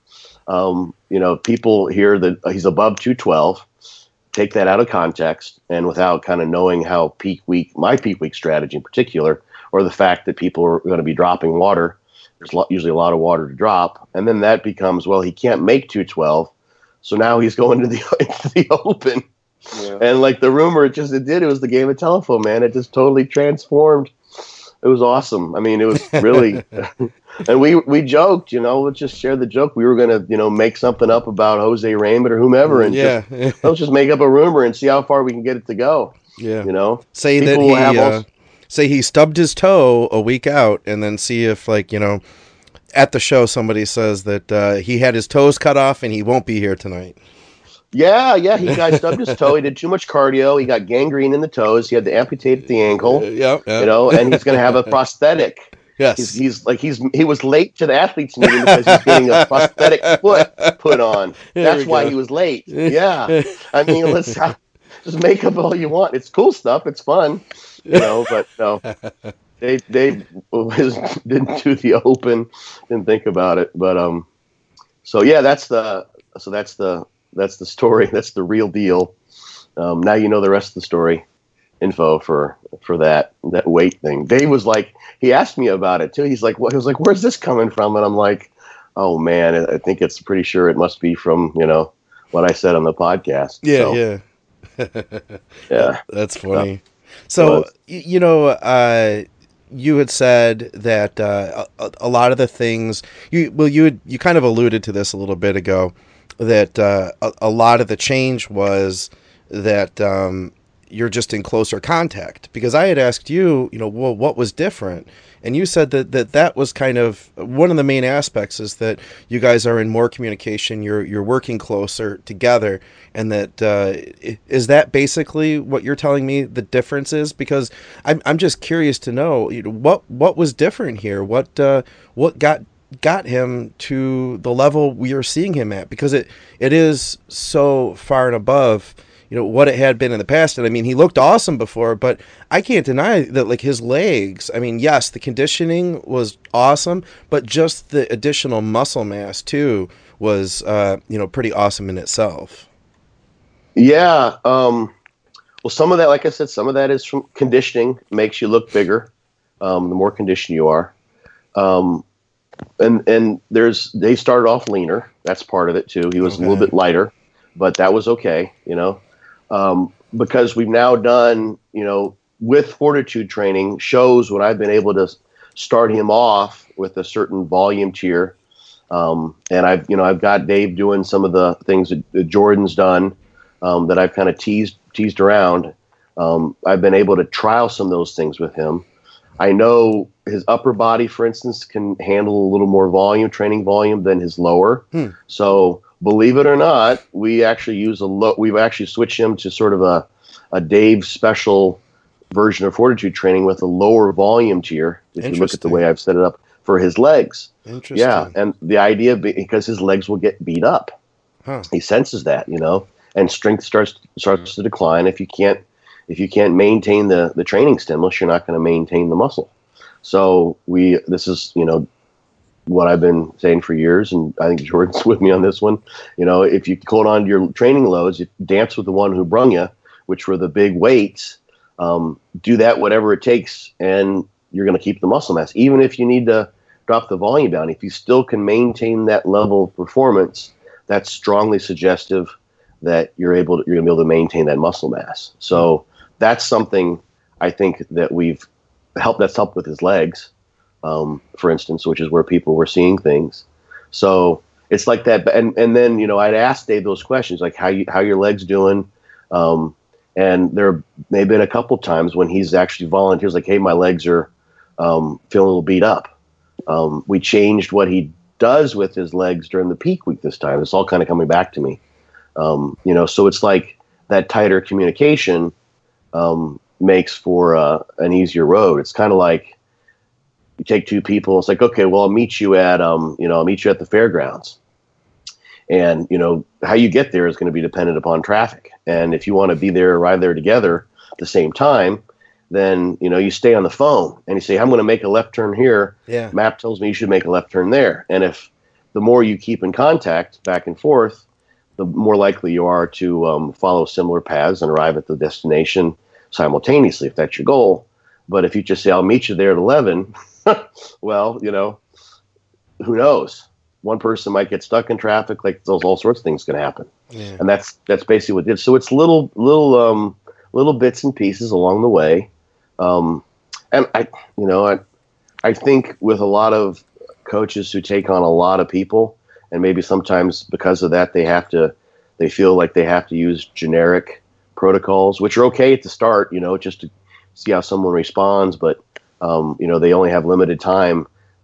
Um, you know, people hear that he's above two twelve, take that out of context, and without kind of knowing how peak week, my peak week strategy in particular, or the fact that people are going to be dropping water, there's lo- usually a lot of water to drop, and then that becomes, well, he can't make two twelve, so now he's going to the, into the open. Yeah. And like the rumor, it just it did. It was the game of telephone, man. It just totally transformed. It was awesome. I mean, it was really, and we we joked, you know, let's just share the joke. We were gonna, you know, make something up about Jose Raymond or whomever, and yeah, just, let's just make up a rumor and see how far we can get it to go. Yeah, you know, say People that he have uh, all... say he stubbed his toe a week out, and then see if, like, you know, at the show somebody says that uh, he had his toes cut off and he won't be here tonight. Yeah, yeah, he got stubbed his toe. He did too much cardio. He got gangrene in the toes. He had to amputate the ankle. Uh, yeah, yeah, you know, and he's going to have a prosthetic. Yes, he's, he's like he's he was late to the athletes meeting because he's getting a prosthetic foot put on. That's why go. he was late. Yeah, I mean, let's have, just make up all you want. It's cool stuff. It's fun, you know. But no, they they was, didn't do the open. Didn't think about it. But um, so yeah, that's the so that's the. That's the story. That's the real deal. Um, now you know the rest of the story info for for that that weight thing. Dave was like, he asked me about it too. He's like, what? He was like, where's this coming from? And I'm like, oh man, I think it's pretty sure it must be from, you know, what I said on the podcast. Yeah, so, yeah, yeah. That's funny. So, so you know, uh, you had said that uh, a, a lot of the things you well, you had, you kind of alluded to this a little bit ago. That uh, a, a lot of the change was that um, you're just in closer contact. Because I had asked you, you know, well, what was different? And you said that, that that was kind of one of the main aspects is that you guys are in more communication. You're you're working closer together, and that uh, is that basically what you're telling me the difference is? Because I'm I'm just curious to know, you know, what what was different here. What uh, what got got him to the level we are seeing him at, because it it is so far and above, you know, what it had been in the past. And I mean, he looked awesome before, but I can't deny that, like, his legs, I mean, yes, the conditioning was awesome, but just the additional muscle mass too was uh you know, pretty awesome in itself. Yeah, um well, some of that, like I said, some of that is from conditioning. Makes you look bigger, um the more conditioned you are. um And and there's they started off leaner. That's part of it too. He was okay. a little bit lighter, but that was okay, you know, um, because we've now done, you know, with fortitude training shows when I've been able to start him off with a certain volume tier, um, and I've you know I've got Dave doing some of the things that, that Jordan's done, um, that I've kind of teased teased around. Um, I've been able to trial some of those things with him. I know his upper body, for instance, can handle a little more volume, training volume, than his lower. Hmm. So, believe it or not, we actually use a low. We've actually switched him to sort of a, a Dave special version of fortitude training with a lower volume tier. If you look at the way I've set it up for his legs. Interesting. Yeah, and the idea be, because his legs will get beat up. Huh. He senses that, you know, and strength starts starts to decline if you can't. If you can't maintain the, the training stimulus, you're not going to maintain the muscle. So we, this is, you know, what I've been saying for years, and I think Jordan's with me on this one. You know, if you hold on to your training loads, you dance with the one who brung you, which were the big weights. Um, do that whatever it takes, and you're going to keep the muscle mass. Even if you need to drop the volume down, if you still can maintain that level of performance, that's strongly suggestive that you're able to, you're going to be able to maintain that muscle mass. So that's something I think that we've helped. That's helped with his legs, um, for instance, which is where people were seeing things. So it's like that. And and then, you know, I'd ask Dave those questions, like how you how your legs doing, um, and there may have been a couple times when he's actually volunteers, like, hey, my legs are um, feeling a little beat up. Um, we changed what he does with his legs during the peak week this time. It's all kind of coming back to me, um, you know. So it's like that tighter communication. Um, makes for uh, an easier road. It's kind of like you take two people. It's like, okay, well, I'll meet you at, um, you know, I'll meet you at the fairgrounds, and you know how you get there is going to be dependent upon traffic. And if you want to be there, arrive there together at the same time, then you know you stay on the phone and you say, I'm going to make a left turn here. Yeah. Map tells me you should make a left turn there. And if the more you keep in contact back and forth, the more likely you are to um, follow similar paths and arrive at the destination simultaneously, if that's your goal. But if you just say, I'll meet you there at eleven, well, you know, who knows? One person might get stuck in traffic. Like those, all sorts of things can happen. Yeah. And that's that's basically what it did. So it's little little um, little bits and pieces along the way. Um, and I, you know, I, I think with a lot of coaches who take on a lot of people, and maybe sometimes because of that, they have to, they feel like they have to use generic protocols, which are okay at the start, you know, just to see how someone responds. But, um, you know, they only have limited time.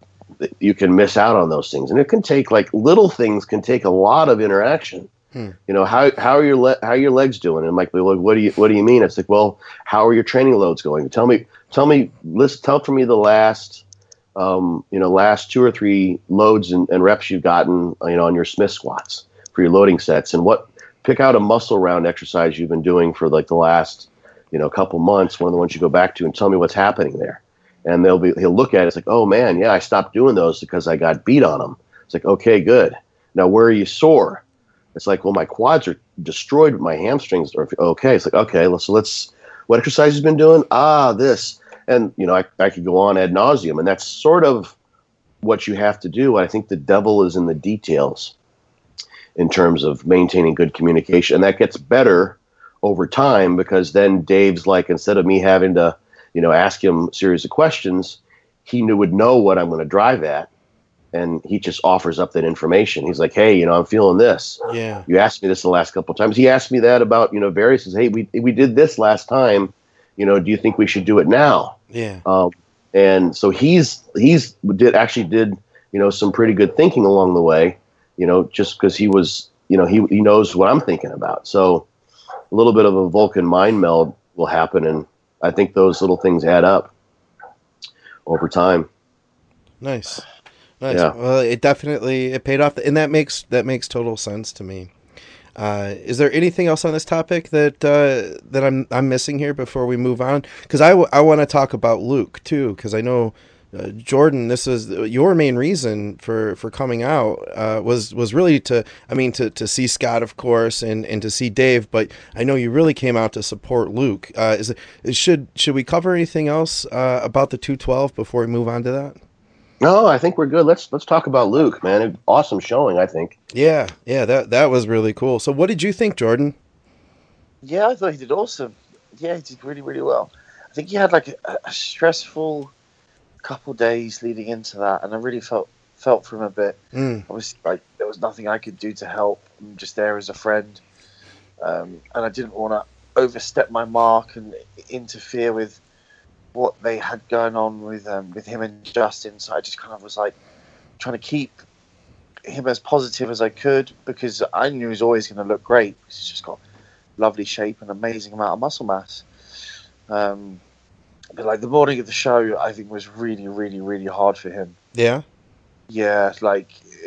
You can miss out on those things. And it can take, like, little things can take a lot of interaction. Hmm. You know, how how are your le- how are your legs doing? And Mike, like, what do you what do you mean? It's like, well, how are your training loads going? Tell me, tell me, list, tell for me the last, um, you know, last two or three loads and, and reps you've gotten, you know, on your Smith squats for your loading sets, and what pick out a muscle round exercise you've been doing for like the last, you know, couple months, one of the ones you go back to, and tell me what's happening there. And they'll be he'll look at it, it's like, oh man, yeah, I stopped doing those because I got beat on them. It's like, okay, good. Now where are you sore? It's like, well, my quads are destroyed, but my hamstrings are okay. It's like, okay, let's, so let's, what exercise has been doing? Ah, this. And, you know, I, I could go on ad nauseum. And that's sort of what you have to do. I think the devil is in the details in terms of maintaining good communication. And that gets better over time, because then Dave's like, instead of me having to, you know, ask him a series of questions, he knew, would know what I'm going to drive at. And he just offers up that information. He's like, hey, you know, I'm feeling this. Yeah. You asked me this the last couple of times. He asked me that about, you know, various, says, hey, we we did this last time. You know, do you think we should do it now? Yeah. Um, and so he's, he's did actually did, you know, some pretty good thinking along the way, you know, just because he was, you know, he, he knows what I'm thinking about. So a little bit of a Vulcan mind meld will happen. And I think those little things add up over time. Nice. Nice. Yeah. Well, it definitely it paid off, and that makes that makes total sense to me. Uh, is there anything else on this topic that uh, that I'm I'm missing here before we move on? Because I, w- I want to talk about Luke too, because I know uh, Jordan. This is your main reason for, for coming out uh, was was really to I mean to, to see Scott, of course, and, and to see Dave. But I know you really came out to support Luke. Uh, is it, should should we cover anything else uh, about the two twelve before we move on to that? No, I think we're good. Let's let's talk about Luke, man. Awesome showing, I think. Yeah, yeah, that that was really cool. So what did you think, Jordan? Yeah, I thought he did awesome. Yeah, he did really, really well. I think he had like a, a stressful couple days leading into that, and I really felt felt for him a bit. Mm. Obviously, like there was nothing I could do to help. I'm just there as a friend, um, and I didn't want to overstep my mark and interfere with what they had going on with um, with him and Justin. So I just kind of was like trying to keep him as positive as I could, because I knew he was always going to look great. He's just got lovely shape and amazing amount of muscle mass. Um, but like the morning of the show, I think was really, really, really hard for him. Yeah. Yeah, like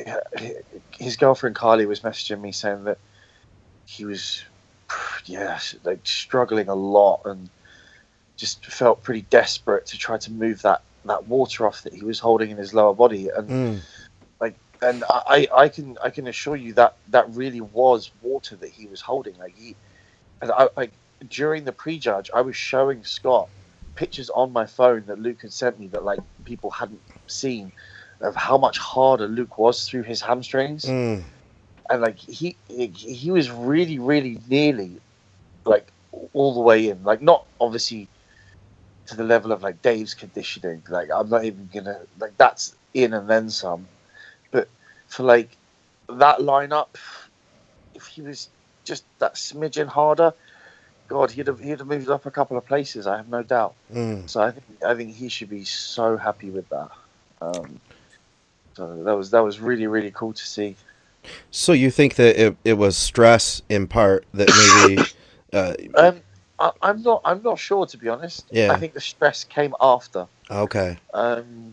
his girlfriend Carly was messaging me saying that he was, yeah, like struggling a lot and just felt pretty desperate to try to move that, that water off that he was holding in his lower body. And Mm. like, and I, I can, I can assure you that that really was water that he was holding. Like he, and I, like during the prejudge, I was showing Scott pictures on my phone that Luke had sent me that like people hadn't seen, of how much harder Luke was through his hamstrings. Mm. And like he, he, he was really, really nearly like all the way in, like not obviously to the level of like Dave's conditioning. Like I'm not even gonna like that's in and then some. But for like that lineup, if he was just that smidgen harder, God, he'd have he'd have moved up a couple of places. I have no doubt. Mm. So I think I think he should be so happy with that. Um, so that was that was really really cool to see. So you think that it, it was stress in part that maybe? Uh, Um, I, I'm not I'm not sure, to be honest. Yeah. I think the stress came after. okay. Um,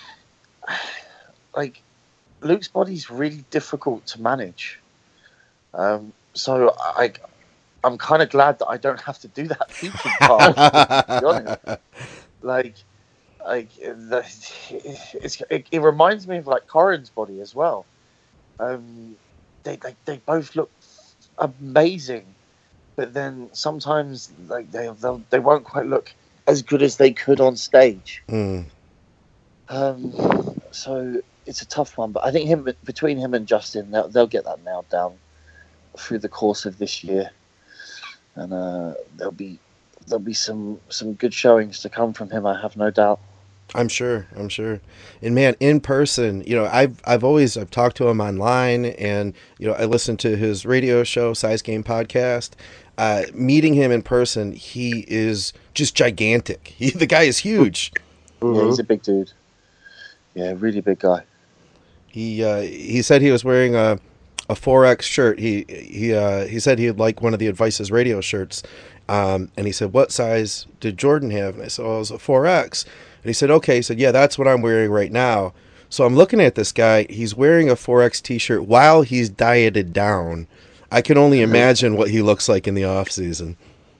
like Luke's body's really difficult to manage. Um, so I, I'm kind of glad that I don't have to do that thinking part. To be honest, like, like the, it's, it, it reminds me of like Corin's body as well. Um, they, they they both look amazing, but then sometimes like they they'll, they won't quite look as good as they could on stage. Mm. Um, so it's a tough one, but I think him between him and Justin, they'll, they'll get that nailed down through the course of this year, and uh, there'll be there'll be some some good showings to come from him. I have no doubt. I'm sure. I'm sure. And man, in person, you know, I've I've always I've talked to him online, and you know, I listened to his radio show, Size Game Podcast. Uh, meeting him in person, he is just gigantic. He, the guy is huge. Mm-hmm. Yeah, he's a big dude. Yeah, really big guy. He uh, he said he was wearing a a four X shirt. He he uh, he said he'd like one of the Advice's radio shirts, um, and he said, "What size did Jordan have?" And I said, "Oh, it was a four X." And he said, okay. He said, yeah, that's what I'm wearing right now. So I'm looking at this guy. He's wearing a four X t-shirt while he's dieted down. I can only imagine what he looks like in the off season.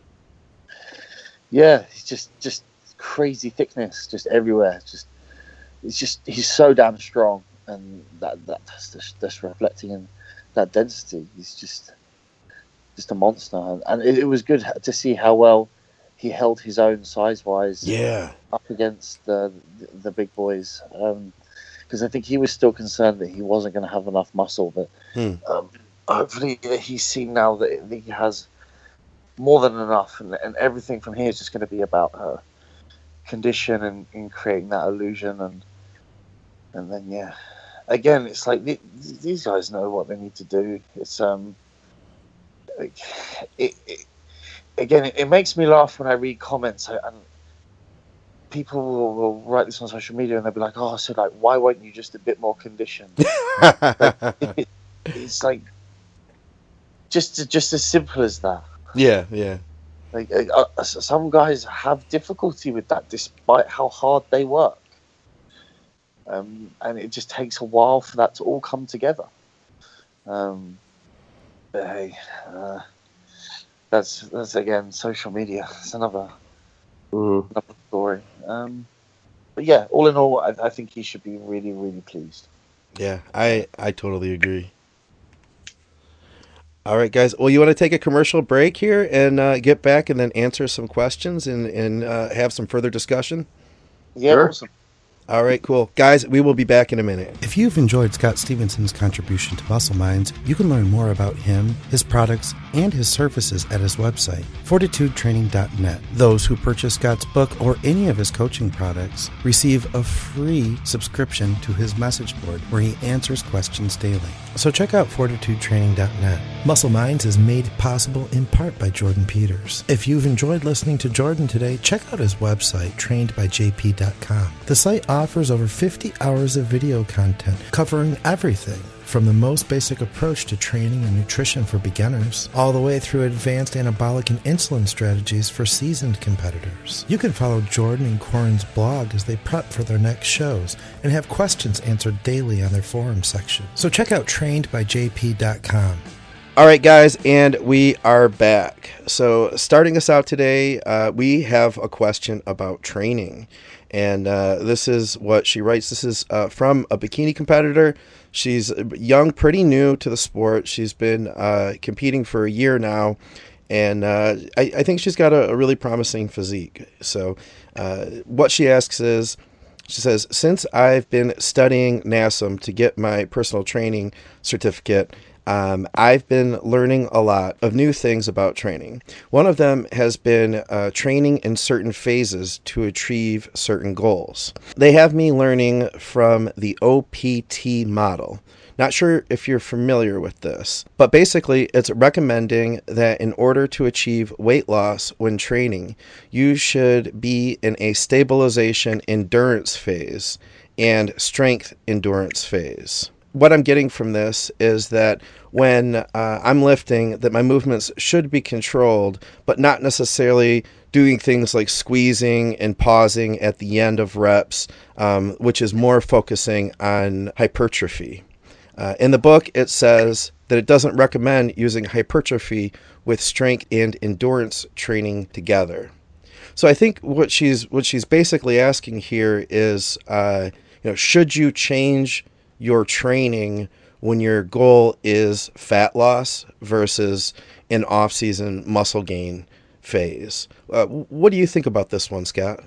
Yeah, he's just, just crazy thickness, just everywhere. Just, it's just, he's so damn strong. And that, that that's, just, that's reflecting in that density. He's just, just a monster. And, and it, it was good to see how well he held his own size-wise, yeah, up against the the big boys. Because um, I think he was still concerned that he wasn't going to have enough muscle. But hmm. um, hopefully he's seen now that he has more than enough, and, and everything from here is just going to be about uh, condition and, and creating that illusion. And and then yeah, again, it's like the, these guys know what they need to do. It's um, like, it. it Again, it, it makes me laugh when I read comments, and people will, will write this on social media, and they'll be like, "Oh, so like, why weren't you just a bit more conditioned?" Like, it, it's like just just as simple as that. Yeah, yeah. Like uh, uh, some guys have difficulty with that, despite how hard they work, um, and it just takes a while for that to all come together. Um, but hey. Uh, That's that's again social media. It's another Mm-hmm. another story. Um, but yeah, all in all, I, I think he should be really really pleased. Yeah, I I totally agree. All right, guys. Well, you want to take a commercial break here and uh, get back and then answer some questions and and uh, have some further discussion? Yeah, Sure. awesome. All right, cool. Guys, we will be back in a minute. If you've enjoyed Scott Stevenson's contribution to Muscle Minds, you can learn more about him, his products, and his services at his website, fortitude training dot net. Those who purchase Scott's book or any of his coaching products receive a free subscription to his message board where he answers questions daily. So check out fortitude training dot net. Muscle Minds is made possible in part by Jordan Peters. If you've enjoyed listening to Jordan today, check out his website, trained by j p dot com. The site offers over fifty hours of video content covering everything from the most basic approach to training and nutrition for beginners, all the way through advanced anabolic and insulin strategies for seasoned competitors. You can follow Jordan and Corin's blog as they prep for their next shows and have questions answered daily on their forum section. So check out trained by j p dot com. All right, guys, and we are back. So starting us out today, uh, we have a question about training. And uh, this is what she writes. This is uh, from a bikini competitor. She's young, pretty new to the sport. She's been uh, competing for a year now. And uh, I, I think she's got a, a really promising physique. So uh, what she asks is, she says, since I've been studying NASM to get my personal training certificate, Um, I've been learning a lot of new things about training. One of them has been uh, training in certain phases to achieve certain goals. They have me learning from the O P T model. Not sure if you're familiar with this, but basically it's recommending that in order to achieve weight loss when training, you should be in a stabilization endurance phase and strength endurance phase. What I'm getting from this is that when uh, I'm lifting, that my movements should be controlled, but not necessarily doing things like squeezing and pausing at the end of reps, um, which is more focusing on hypertrophy. Uh, in the book, it says that it doesn't recommend using hypertrophy with strength and endurance training together. So I think what she's what she's basically asking here is, uh, you know, should you change your training when your goal is fat loss versus an off-season muscle gain phase. Uh, what do you think about this one, Scott?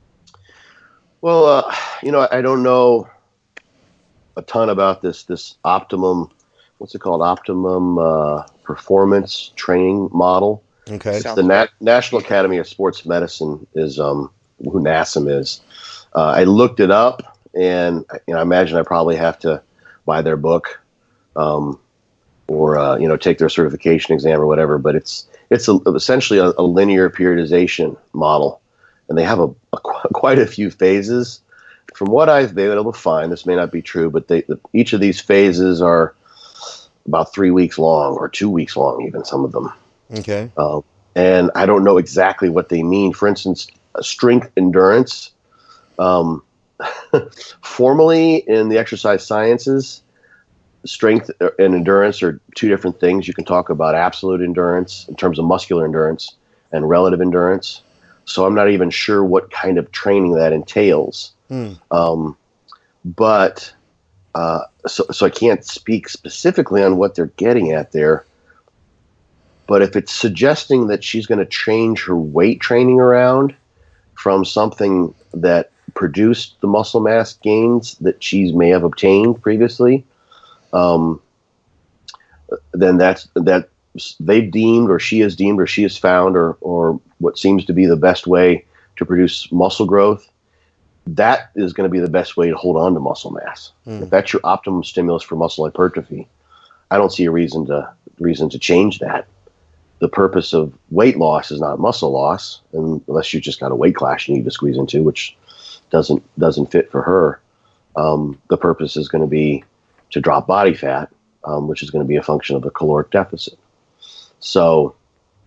Well, uh, you know, I don't know a ton about this this optimum, what's it called, optimum uh, performance training model. Okay. It's the Nat- National Academy of Sports Medicine is um, who NASM is. Uh, I looked it up, and you know, I imagine I probably have to buy their book, um, or uh, you know, take their certification exam or whatever. But it's it's a, essentially a, a linear periodization model, and they have a, a quite a few phases. From what I've been able to find, this may not be true, but they, the, each of these phases are about three weeks long, or two weeks long, even some of them. Okay. Uh, and I don't know exactly what they mean. For instance, strength endurance. Um, formally, in the exercise sciences, strength and endurance are two different things. You can talk about absolute endurance in terms of muscular endurance and relative endurance. So I'm not even sure what kind of training that entails. Hmm. Um, but uh, so, so I can't speak specifically on what they're getting at there. But if it's suggesting that she's going to change her weight training around from something that produced the muscle mass gains that she may have obtained previously, um, then that's that they've deemed, or she has deemed, or she has found, or or what seems to be the best way to produce muscle growth. That is going to be the best way to hold on to muscle mass. Mm. If that's your optimum stimulus for muscle hypertrophy, I don't see a reason to reason to change that. The purpose of weight loss is not muscle loss, unless you just got a weight class you need to squeeze into, which doesn't doesn't fit for her. Um, the purpose is going to be to drop body fat, um, which is going to be a function of a caloric deficit. So,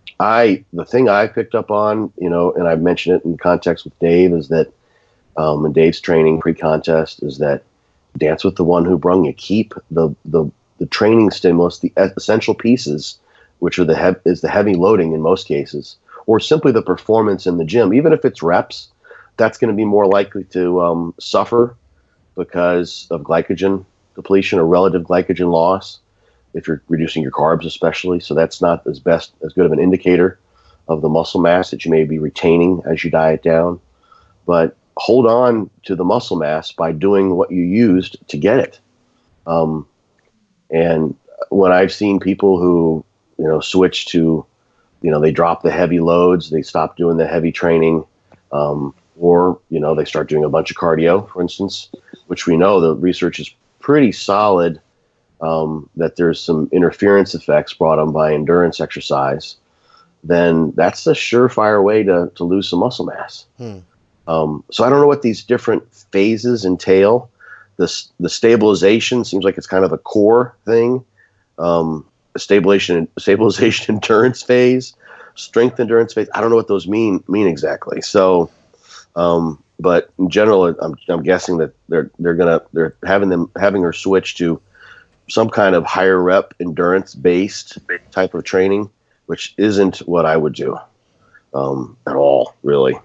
I the thing I picked up on, you know, and I mentioned it in context with Dave, is that um, in Dave's training pre-contest, is that dance with the one who brung you. Keep the the the training stimulus, the essential pieces, which are the he- is the heavy loading in most cases, or simply the performance in the gym. Even if it's reps, that's going to be more likely to um, suffer because of glycogen depletion or relative glycogen loss, if you're reducing your carbs especially. So that's not as best as good of an indicator of the muscle mass that you may be retaining as you diet down. But hold on to the muscle mass by doing what you used to get it. Um, and when I've seen people who, you know, switch to, you know, they drop the heavy loads, they stop doing the heavy training, um, or, you know, they start doing a bunch of cardio, for instance, which we know the research is pretty solid, um, that there's some interference effects brought on by endurance exercise, then that's a surefire way to, to lose some muscle mass. Hmm. Um, so I don't know what these different phases entail. The, the stabilization seems like it's kind of a core thing. Um, stabilization stabilization endurance phase, strength endurance phase. I don't know what those mean mean exactly. So, um, but in general, I'm I'm guessing that they're they're gonna they're having them having her switch to some kind of higher rep endurance based type of training, which isn't what I would do um, at all, really.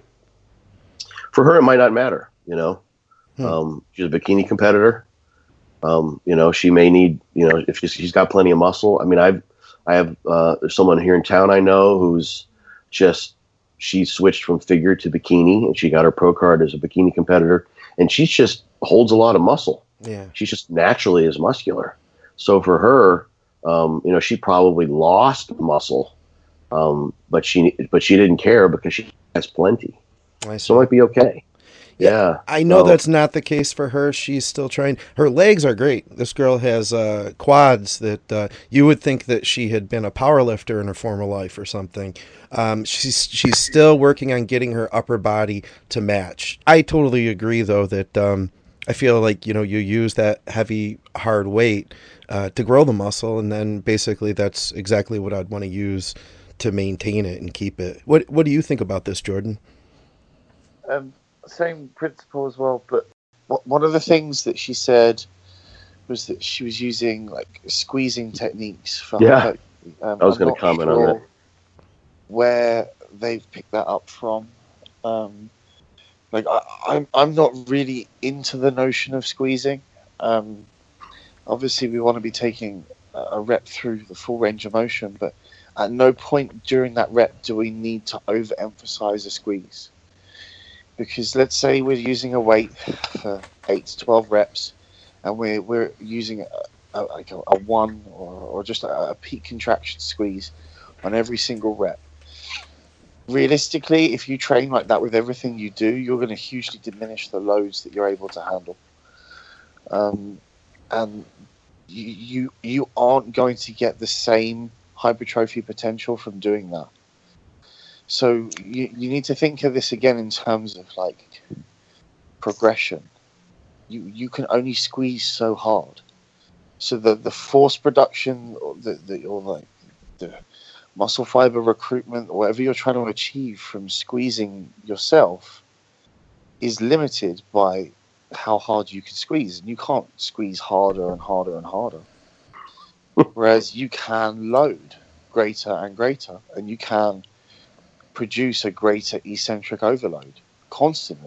For her, it might not matter. You know, hmm. um, she's a bikini competitor. Um, you know, she may need, you know, if she's, she's got plenty of muscle. I mean, I've, I have, uh, there's someone here in town I know who's just, she switched from figure to bikini, and she got her pro card as a bikini competitor, and she just holds a lot of muscle. Yeah. She just naturally is muscular. So for her, um, you know, she probably lost muscle, um, but she, but she didn't care because she has plenty. I see. So it might be okay. Yeah, I know so, that's not the case for her. She's still trying. Her legs are great. This girl has uh, quads that uh, you would think that she had been a power lifter in her former life or something. Um, she's she's still working on getting her upper body to match. I totally agree, though, that um, I feel like, you know, you use that heavy, hard weight uh, to grow the muscle, and then basically that's exactly what I'd want to use to maintain it and keep it. What What do you think about this, Jordan? Um. Same principle as well, but one of the things that she said was that she was using like squeezing techniques for yeah. her. Um, I was going to comment sure on that. Where they've picked that up from. Um, like I, I'm, I'm not really into the notion of squeezing. Um, Obviously, we want to be taking a a rep through the full range of motion, but at no point during that rep do we need to overemphasize a squeeze. Because let's say we're using a weight for eight to twelve reps, and we're we're using a, a, like a, a one or, or just a, a peak contraction squeeze on every single rep. Realistically, if you train like that with everything you do, you're going to hugely diminish the loads that you're able to handle. Um, and you, you you aren't going to get the same hypertrophy potential from doing that. So you, you need to think of this again in terms of like progression. You you can only squeeze so hard. So the, the force production or the, the or like the muscle fiber recruitment or whatever you're trying to achieve from squeezing yourself is limited by how hard you can squeeze. And you can't squeeze harder and harder and harder. Whereas you can load greater and greater, and you can produce a greater eccentric overload constantly.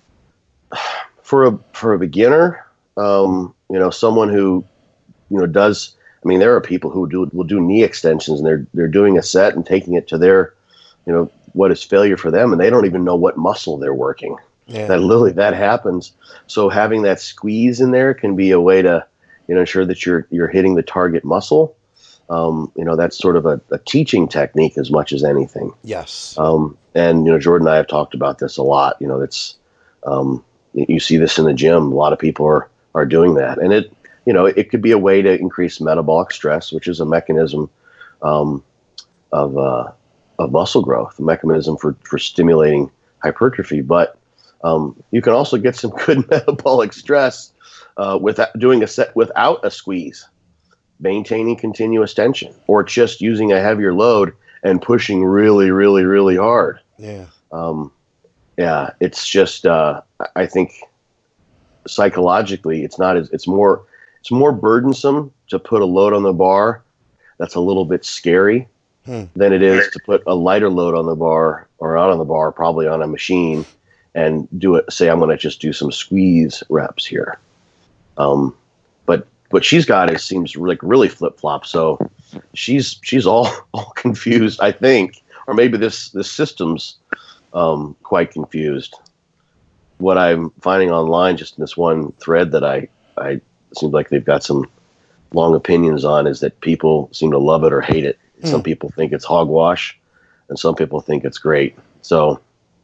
For a for a beginner, um, you know, someone who, you know, does. I mean, there are people who do will do knee extensions, and they're they're doing a set and taking it to their, you know, what is failure for them, and they don't even know what muscle they're working. Yeah. That literally that happens. So having that squeeze in there can be a way to, you know, ensure that you're you're hitting the target muscle. Um, you know, that's sort of a, a teaching technique as much as anything. Yes. Um, and you know, Jordan and I have talked about this a lot. You know, it's um, you see this in the gym. A lot of people are are doing that, and it, you know, it could be a way to increase metabolic stress, which is a mechanism um, of uh, of muscle growth, a mechanism for for stimulating hypertrophy. But um, you can also get some good metabolic stress uh, without doing a set without a squeeze, maintaining continuous tension, or just using a heavier load and pushing really, really, really hard. Yeah. Um, yeah, it's just, uh, I think psychologically it's not as, it's more, it's more burdensome to put a load on the bar that's a little bit scary Hmm. than it is to put a lighter load on the bar or out on the bar, probably on a machine, and do it. Say, I'm going to just do some squeeze reps here. Um, but what she's got is seems like really flip flop. So she's she's all all confused, I think, or maybe this this system's um, quite confused. What I'm finding online, just in this one thread that I I it seems like they've got some long opinions on, is that people seem to love it or hate it. Hmm. Some people think it's hogwash, and some people think it's great. So,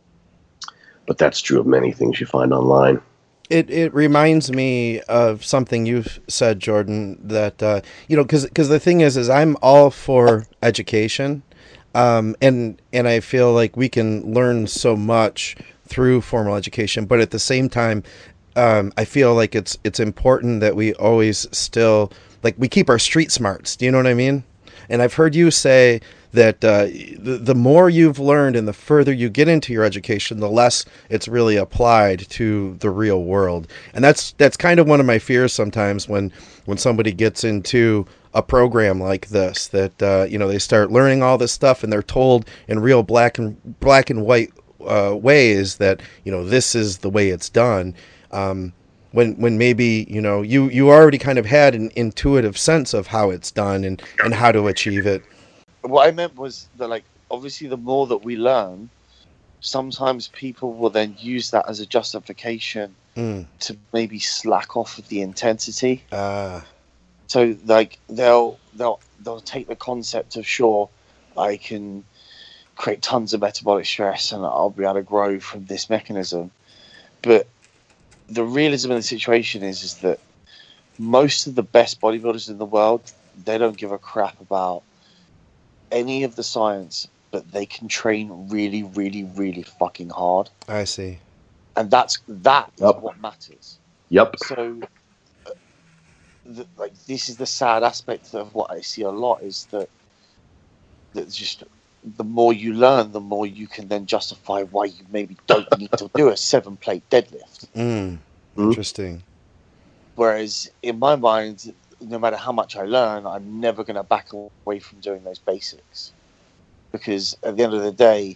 but that's true of many things you find online. It it reminds me of something you've said, Jordan, that, uh, you know, because because the thing is, is I'm all for education, um, and and I feel like we can learn so much through formal education, but at the same time, um, I feel like it's it's important that we always still, like, we keep our street smarts. Do you know what I mean? And I've heard you say that uh, the, the more you've learned and the further you get into your education, the less it's really applied to the real world. And that's that's kind of one of my fears sometimes when, when somebody gets into a program like this, that uh, you know, they start learning all this stuff and they're told in real black and black and white uh, ways that, you know, this is the way it's done. Um, when when maybe, you know, you, you already kind of had an intuitive sense of how it's done and, and how to achieve it. What I meant was that, like, obviously the more that we learn, sometimes people will then use that as a justification Mm. to maybe slack off of the intensity. Uh, So, like, they'll they'll they'll take the concept of, sure, I can create tons of metabolic stress and I'll be able to grow from this mechanism. But the realism of the situation is is that most of the best bodybuilders in the world, they don't give a crap about any of the science, but they can train really, really, really fucking hard. I see. And that's that is Yep. what matters. Yep. So, uh, the, like, this is the sad aspect of what I see a lot, is that that just the more you learn, the more you can then justify why you maybe don't need to do a seven plate deadlift. Mm. Mhm. Interesting. Whereas in my mind, no matter how much I learn, I'm never going to back away from doing those basics, because at the end of the day,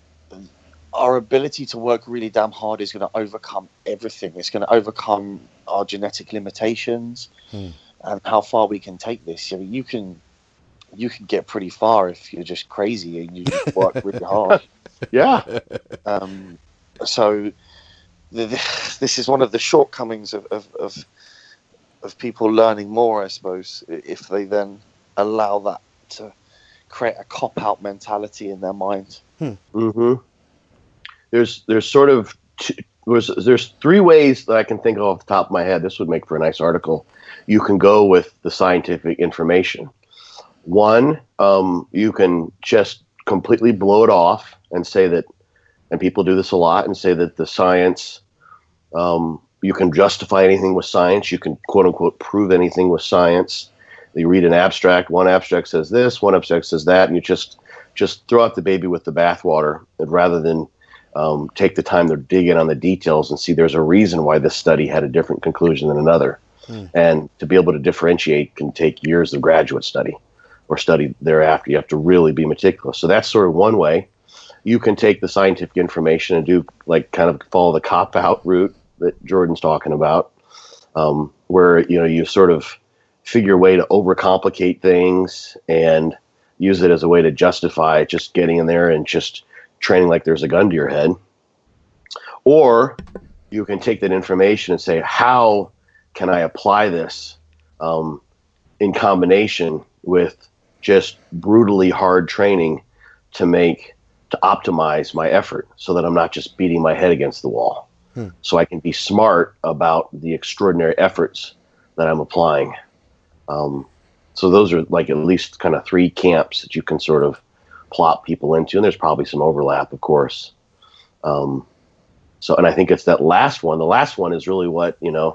our ability to work really damn hard is going to overcome everything. It's going to overcome our genetic limitations Hmm. and how far we can take this. I mean, you can you can get pretty far if you're just crazy and you just work really hard. Yeah. Um, so the, the, this is one of the shortcomings of, of, of of people learning more, I suppose, if they then allow that to create a cop-out mentality in their mind. Mm-hmm. There's there's sort of two, there's there's three ways that I can think of off the top of my head. This would make for a nice article. You can go with the scientific information. One, um, you can just completely blow it off and say that, and people do this a lot, and say that the science, um, you can justify anything with science. You can quote unquote prove anything with science. You read an abstract, one abstract says this, one abstract says that, and you just just throw out the baby with the bathwater, and rather than um, take the time to dig in on the details and see there's a reason why this study had a different conclusion than another. Hmm. And to be able to differentiate can take years of graduate study or study thereafter. You have to really be meticulous. So that's sort of one way. You can take the scientific information and do like kind of follow the cop-out route that Jordan's talking about, um, where, you know, you sort of figure a way to overcomplicate things and use it as a way to justify just getting in there and just training like there's a gun to your head. Or you can take that information and say, how can I apply this um, in combination with just brutally hard training to make, to optimize my effort so that I'm not just beating my head against the wall. Hmm. So I can be smart about the extraordinary efforts that I'm applying. Um, so those are like at least kind of three camps that you can sort of plot people into, and there's probably some overlap, of course. Um, so, and I think it's that last one. The last one is really what, you know,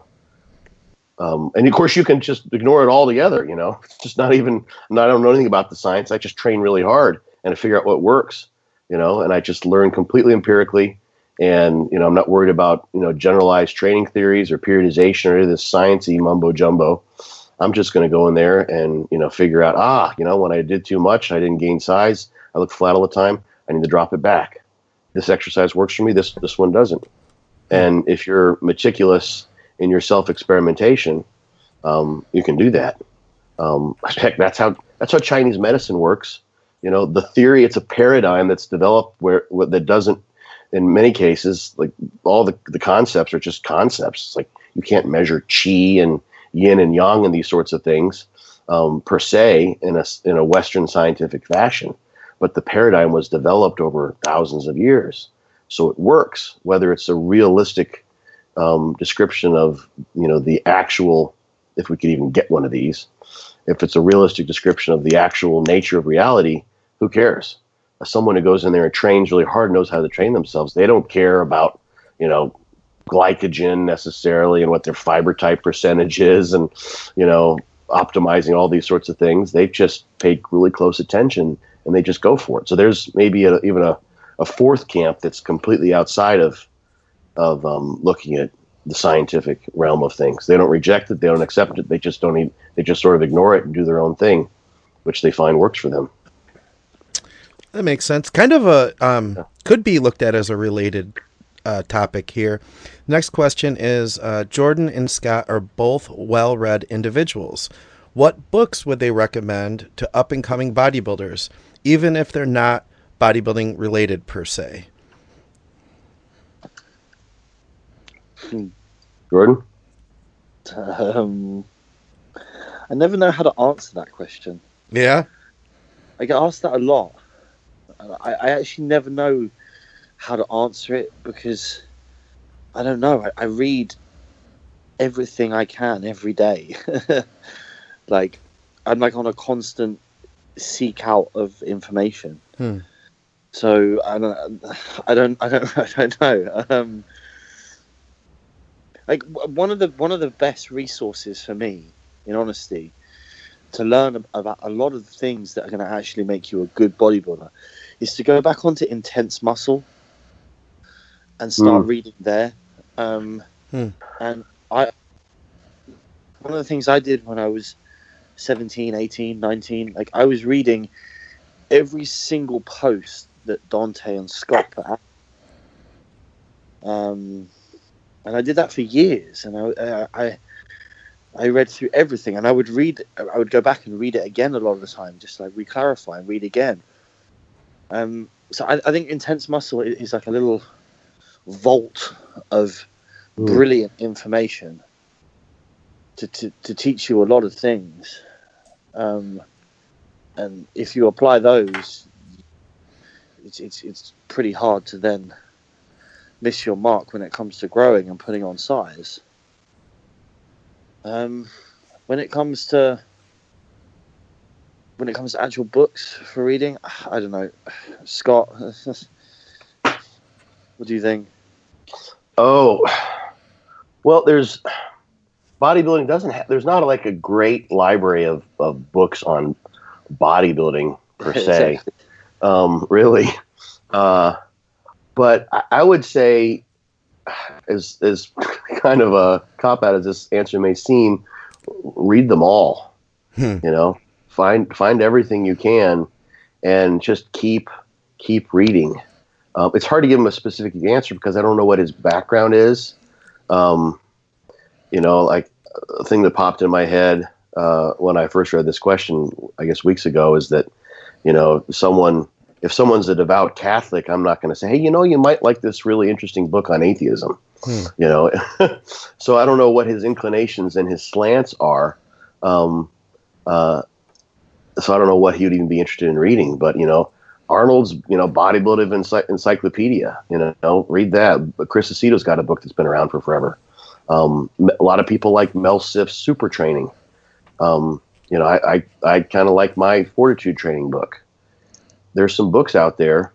um, and of course you can just ignore it altogether, you know, it's just not even, I don't know anything about the science. I just train really hard and I figure out what works, you know, and I just learn completely empirically. And, you know, I'm not worried about, you know, generalized training theories or periodization or any of this science-y mumbo jumbo. I'm just going to go in there and, you know, figure out, ah, you know, when I did too much, I didn't gain size, I look flat all the time, I need to drop it back. This exercise works for me, this this one doesn't. And if you're meticulous in your self-experimentation, um, you can do that. Um, heck, that's how that's how Chinese medicine works. You know, the theory, it's a paradigm that's developed where, where that doesn't, in many cases, like all the, the concepts are just concepts. It's like you can't measure qi and yin and yang and these sorts of things um, per se in a, in a Western scientific fashion. But the paradigm was developed over thousands of years. So it works, whether it's a realistic um, description of, you know, the actual, if we could even get one of these, if it's a realistic description of the actual nature of reality, who cares? Someone who goes in there and trains really hard knows how to train themselves. They don't care about, you know, glycogen necessarily and what their fiber type percentage is and, you know, optimizing all these sorts of things. They just pay really close attention and they just go for it. So there's maybe a, even a, a fourth camp that's completely outside of of um, looking at the scientific realm of things. They don't reject it. They don't accept it. They just don't even, they just sort of ignore it and do their own thing, which they find works for them. That makes sense. Kind of a, um, yeah. could be looked at as a related uh, topic here. Next question is, uh, Jordan and Scott are both well-read individuals. What books would they recommend to up-and-coming bodybuilders, even if they're not bodybuilding related per se? Jordan? Um, I never know how to answer that question. Yeah? I get asked that a lot. I, I actually never know how to answer it because I don't know. I, I read everything I can every day. Like I'm like on a constant seek out of information. Hmm. So I don't, I don't, I don't, I don't know. Um, like one of the one of the best resources for me, in honesty, to learn about a lot of the things that are going to actually make you a good bodybuilder, is to go back onto Intense Muscle and start mm. reading there. Um, mm. And I, one of the things I did when I was seventeen, eighteen, nineteen, like I was reading every single post that Dante and Scott put out. Um, and I did that for years. And I, I, I read through everything, and I would read. I would go back and read it again a lot of the time, just like re-clarify and read again. Um, so I, I think Intense Muscle is like a little vault of mm. brilliant information to, to to teach you a lot of things. Um, and if you apply those, it's it's it's pretty hard to then miss your mark when it comes to growing and putting on size. Um, when it comes to when it comes to actual books for reading, I don't know, Scott. What do you think? Oh, well, there's bodybuilding doesn't have. There's not like a great library of, of books on bodybuilding per se, Exactly. um, really. Uh, but I, I would say, as as kind of a cop out as this answer may seem, read them all. Hmm. You know, find find everything you can, and just keep keep reading. Um, it's hard to give him a specific answer because I don't know what his background is. Um, you know, like a thing that popped in my head uh, when I first read this question, I guess weeks ago, is that, you know, someone, if someone's a devout Catholic, I'm not going to say, hey, you know, you might like this really interesting book on atheism. Hmm. You know, so I don't know what his inclinations and his slants are. Um, uh, so I don't know what he would even be interested in reading, but, you know, Arnold's, you know, bodybuilding ency- encyclopedia, you know, read that. But Chris Aceto's got a book that's been around for forever. Um, a lot of people like Mel Siff's Super Training. Um, you know, I, I, I kind of like my Fortitude Training book. There's some books out there,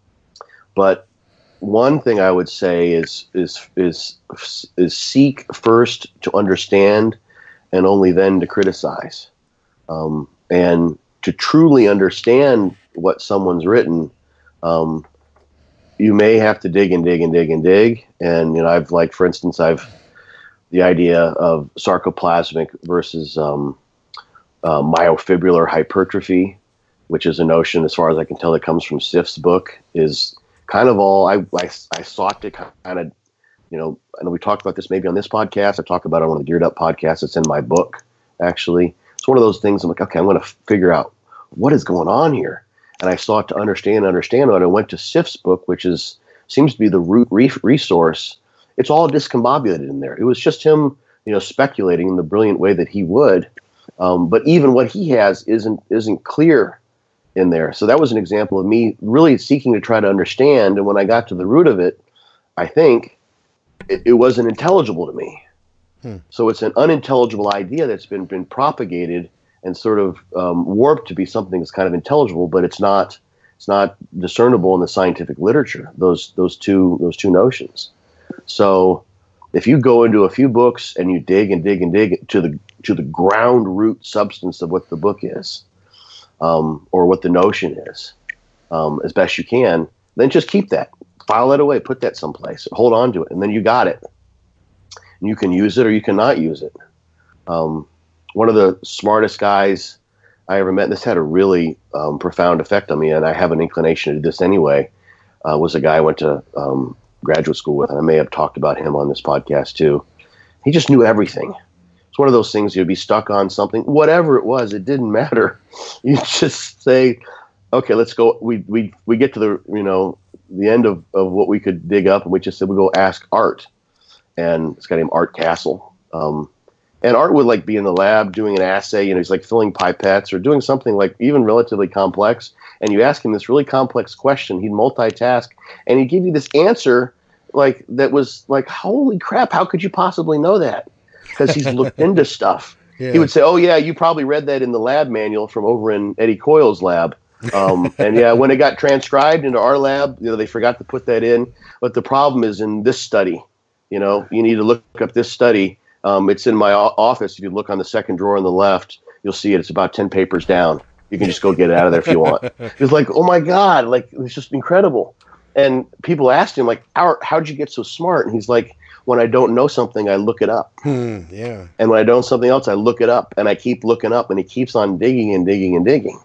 but one thing I would say is, is, is, is seek first to understand and only then to criticize. Um, and to truly understand what someone's written, um, you may have to dig and dig and dig and dig. And, you know, I've like, for instance, I've the idea of sarcoplasmic versus um, uh, myofibrillar hypertrophy, which is a notion, as far as I can tell, that comes from Siff's book, is kind of all I, I, I sought to kind of, you know, I know we talked about this maybe on this podcast. I talk about it on one of the Geared Up podcasts. It's in my book, actually. It's one of those things I'm like, okay, I'm going to figure out what is going on here. And I sought to understand and understand it. I went to Siff's book, which is seems to be the root re- resource. It's all discombobulated in there. It was just him, you know, speculating in the brilliant way that he would. Um, but even what he has isn't isn't clear in there. So that was an example of me really seeking to try to understand. And when I got to the root of it, I think it, it wasn't intelligible to me. Hmm. So it's an unintelligible idea that's been been propagated and sort of um, warped to be something that's kind of intelligible, but it's not it's not discernible in the scientific literature. Those those two those two notions. So if you go into a few books and you dig and dig and dig to the to the ground root substance of what the book is, um, or what the notion is, um, as best you can, then just keep that, file that away, put that someplace, hold on to it, and then you got it. And you can use it or you cannot use it. Um, one of the smartest guys I ever met, and this had a really um, profound effect on me, and I have an inclination to do this anyway, uh, was a guy I went to um, graduate school with, and I may have talked about him on this podcast too. He just knew everything. It's one of those things, you'd be stuck on something, whatever it was, it didn't matter. You just say, okay, let's go. We we we get to the, you know, the end of, of what we could dig up, and we just said, we go ask Art. And this guy named Art Castle. Um, and Art would like be in the lab doing an assay, you know, he's like filling pipettes or doing something like even relatively complex. And you ask him this really complex question, he'd multitask, and he'd give you this answer like that was like, holy crap, how could you possibly know that? Because he's looked into stuff. Yeah. He would say, oh yeah, you probably read that in the lab manual from over in Eddie Coyle's lab. Um, and yeah, when it got transcribed into our lab, you know, they forgot to put that in. But the problem is in this study. You know, you need to look up this study. Um, it's in my o- office. If you look on the second drawer on the left, you'll see it. It's about ten papers down. You can just go get it out of there if you want. It's like, oh my God, like it's just incredible. And people asked him, like, How, how'd you get so smart? And he's like, when I don't know something, I look it up. Hmm, yeah. And when I don't know something else, I look it up, and I keep looking up, and he keeps on digging and digging and digging.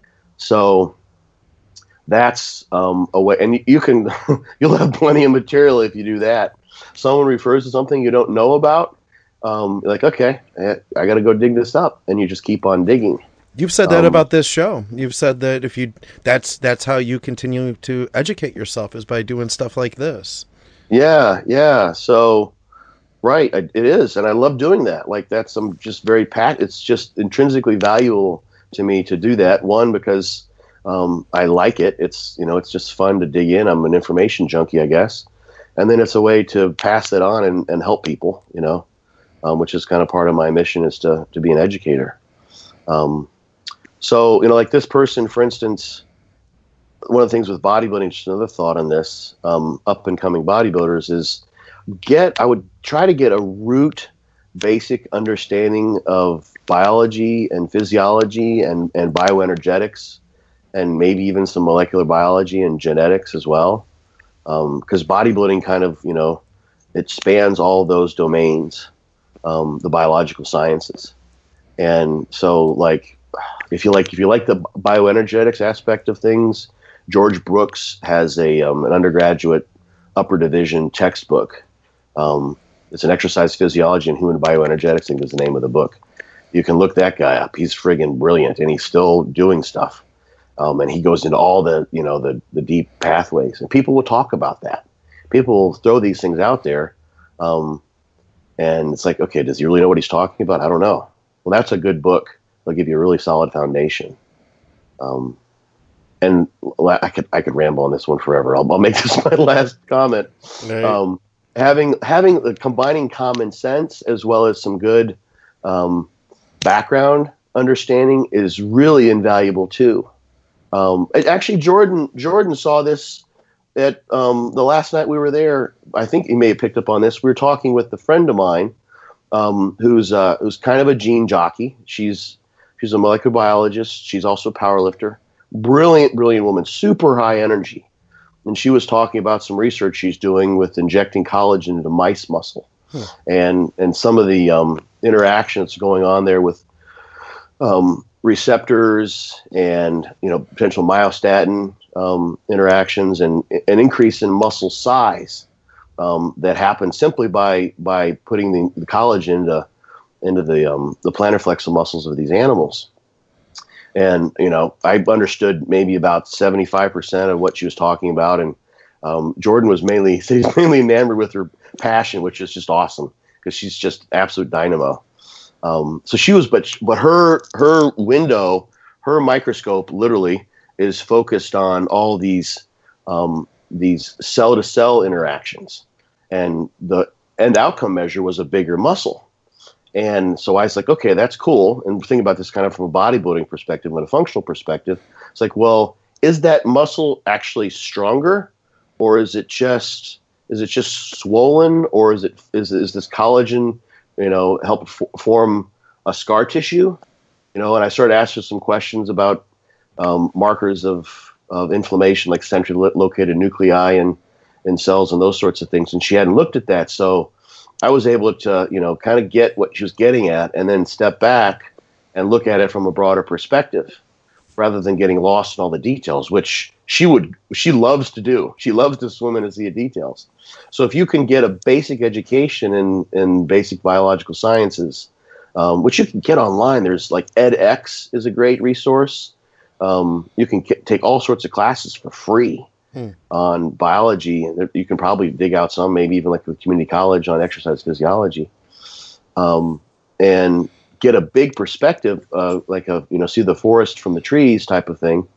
So that's um, a way, and you can, you'll have plenty of material if you do that. someone refers to something you don't know about, um, you're like, okay, I, I got to go dig this up, and you just keep on digging. You've said that Um, about this show. You've said that if you that's that's how you continue to educate yourself is by doing stuff like this. Yeah, yeah. So, right, I- it is, and I love doing that. Like that's I'm just very pat. It's just intrinsically valuable to me to do that. One, because um, I like it. It's you know it's just fun to dig in. I'm an information junkie, I guess, and then it's a way to pass it on and, and help people. You know, um, which is kind of part of my mission is to to be an educator. Um, So, you know, like this person, for instance, one of the things with bodybuilding, just another thought on this, um, up and coming bodybuilders is get, I would try to get a root basic understanding of biology and physiology and, and bioenergetics and maybe even some molecular biology and genetics as well. Um, because bodybuilding kind of, you know, it spans all those domains, um, the biological sciences. And so like, If you like, if you like the bioenergetics aspect of things, George Brooks has a um, an undergraduate upper division textbook. Um, it's an exercise physiology and human bioenergetics. I think is the name of the book. You can look that guy up. He's friggin' brilliant, and he's still doing stuff. Um, and he goes into all the you know the the deep pathways, and people will talk about that. People will throw these things out there, um, and it's like, okay, does he really know what he's talking about? I don't know. Well, that's a good book. They'll give you a really solid foundation. Um, and I could I could ramble on this one forever. I'll, I'll make this my last comment. Right. Um, having having uh, combining common sense as well as some good um, background understanding is really invaluable too. Um, it, actually, Jordan Jordan saw this at um, the last night we were there. I think he may have picked up on this. We were talking with a friend of mine um, who's uh, who's kind of a gene jockey. She's She's a molecular biologist. She's also a power lifter. Brilliant, brilliant woman, super high energy. And she was talking about some research she's doing with injecting collagen into mice muscle hmm. and and some of the um, interactions going on there with um, receptors and you know potential myostatin um, interactions and an increase in muscle size um, that happens simply by by putting the, the collagen into into the um, the plantar flexor muscles of these animals. And, you know, I understood maybe about seventy-five percent of what she was talking about. And um, Jordan was mainly, he's mainly enamored with her passion, which is just awesome because she's just absolute dynamo. Um, so she was, but, but her, her window, her microscope literally is focused on all these, um, these cell to cell interactions. And the end outcome measure was a bigger muscle. And so I was like, okay, that's cool. And thinking about this kind of from a bodybuilding perspective and a functional perspective, it's like, well, is that muscle actually stronger, or is it just is it just swollen, or is it is is this collagen, you know, help f- form a scar tissue, you know? And I started asking some questions about um, markers of of inflammation, like centrally located nuclei and in cells and those sorts of things. And she hadn't looked at that, so I was able to, you know, kind of get what she was getting at and then step back and look at it from a broader perspective rather than getting lost in all the details, which she would, she loves to do. She loves to swim in and see the details. So if you can get a basic education in, in basic biological sciences, um, which you can get online, there's like edX is a great resource. Um, you can k- take all sorts of classes for free. Hmm. On biology, and you can probably dig out some, maybe even like with community college on exercise physiology, um, and get a big perspective, uh, like a you know see the forest from the trees type of thing,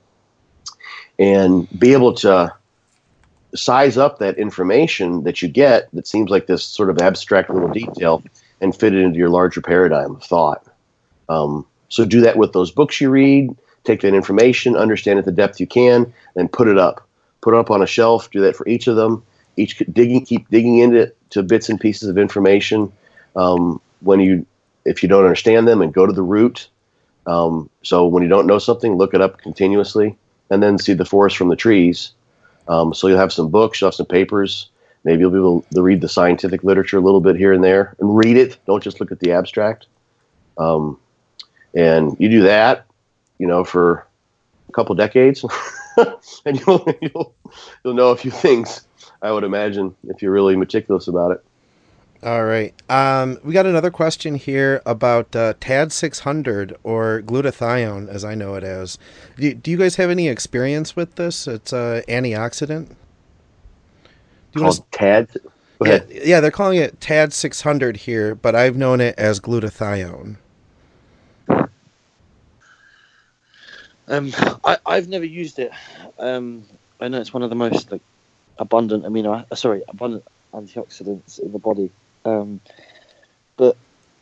and be able to size up that information that you get that seems like this sort of abstract little detail and fit it into your larger paradigm of thought. Um, so do that with those books you read. Take that information, understand it the depth you can, and put it up. Put it up on a shelf. Do that for each of them. Each digging, keep digging into to bits and pieces of information. Um, when you, if you don't understand them, and go to the root. Um, so when you don't know something, look it up continuously, and then see the forest from the trees. Um, so you'll have some books, you'll have some papers. Maybe you'll be able to read the scientific literature a little bit here and there, and read it. Don't just look at the abstract. Um, and you do that, you know, for a couple decades. And you'll, you'll you'll know a few things I would imagine, if you're really meticulous about it. All right. Um, we got another question here about uh, T A D six hundred, or glutathione, as I know it as. Do, do you guys have any experience with this? It's an uh, antioxidant. Do you Called wanna... T A D? Go yeah, ahead. yeah, they're calling it T A D six hundred here, but I've known it as glutathione. Um, I, I've never used it. Um, I know it's one of the most like abundant amino, uh, sorry, abundant antioxidants in the body. Um, but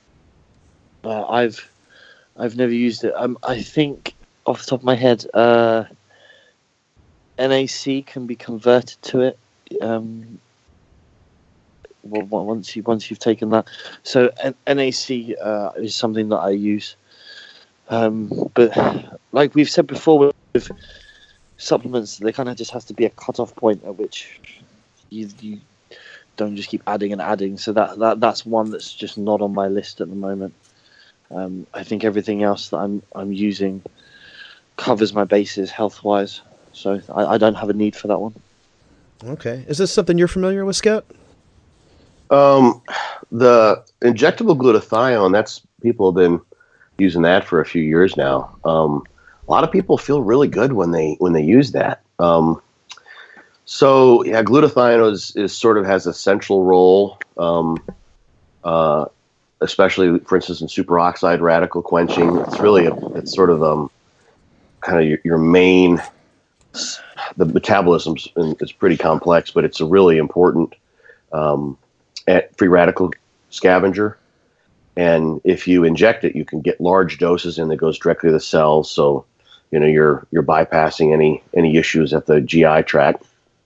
uh, I've I've never used it. Um, I think off the top of my head, uh, N A C can be converted to it. Um, well, once you once you've taken that, so N A C uh, is something that I use. Um, but like we've said before, with, with supplements, there kind of just has to be a cut-off point at which you you don't just keep adding and adding. So that, that that's one that's just not on my list at the moment. Um, I think everything else that I'm I'm using covers my bases health-wise, so I, I don't have a need for that one. Okay. Is this something you're familiar with, Scott? Um, the injectable glutathione, that's people have been using that for a few years now. Um, a lot of people feel really good when they when they use that. Um, so yeah, glutathione is, is sort of has a central role, um, uh, especially for instance in superoxide radical quenching. It's really a, it's sort of um, kind of your, your main. The metabolism is pretty complex, but it's a really important um, free radical scavenger. And if you inject it, you can get large doses in that goes directly to the cells. So, you know, you're you're bypassing any any issues at the G I tract.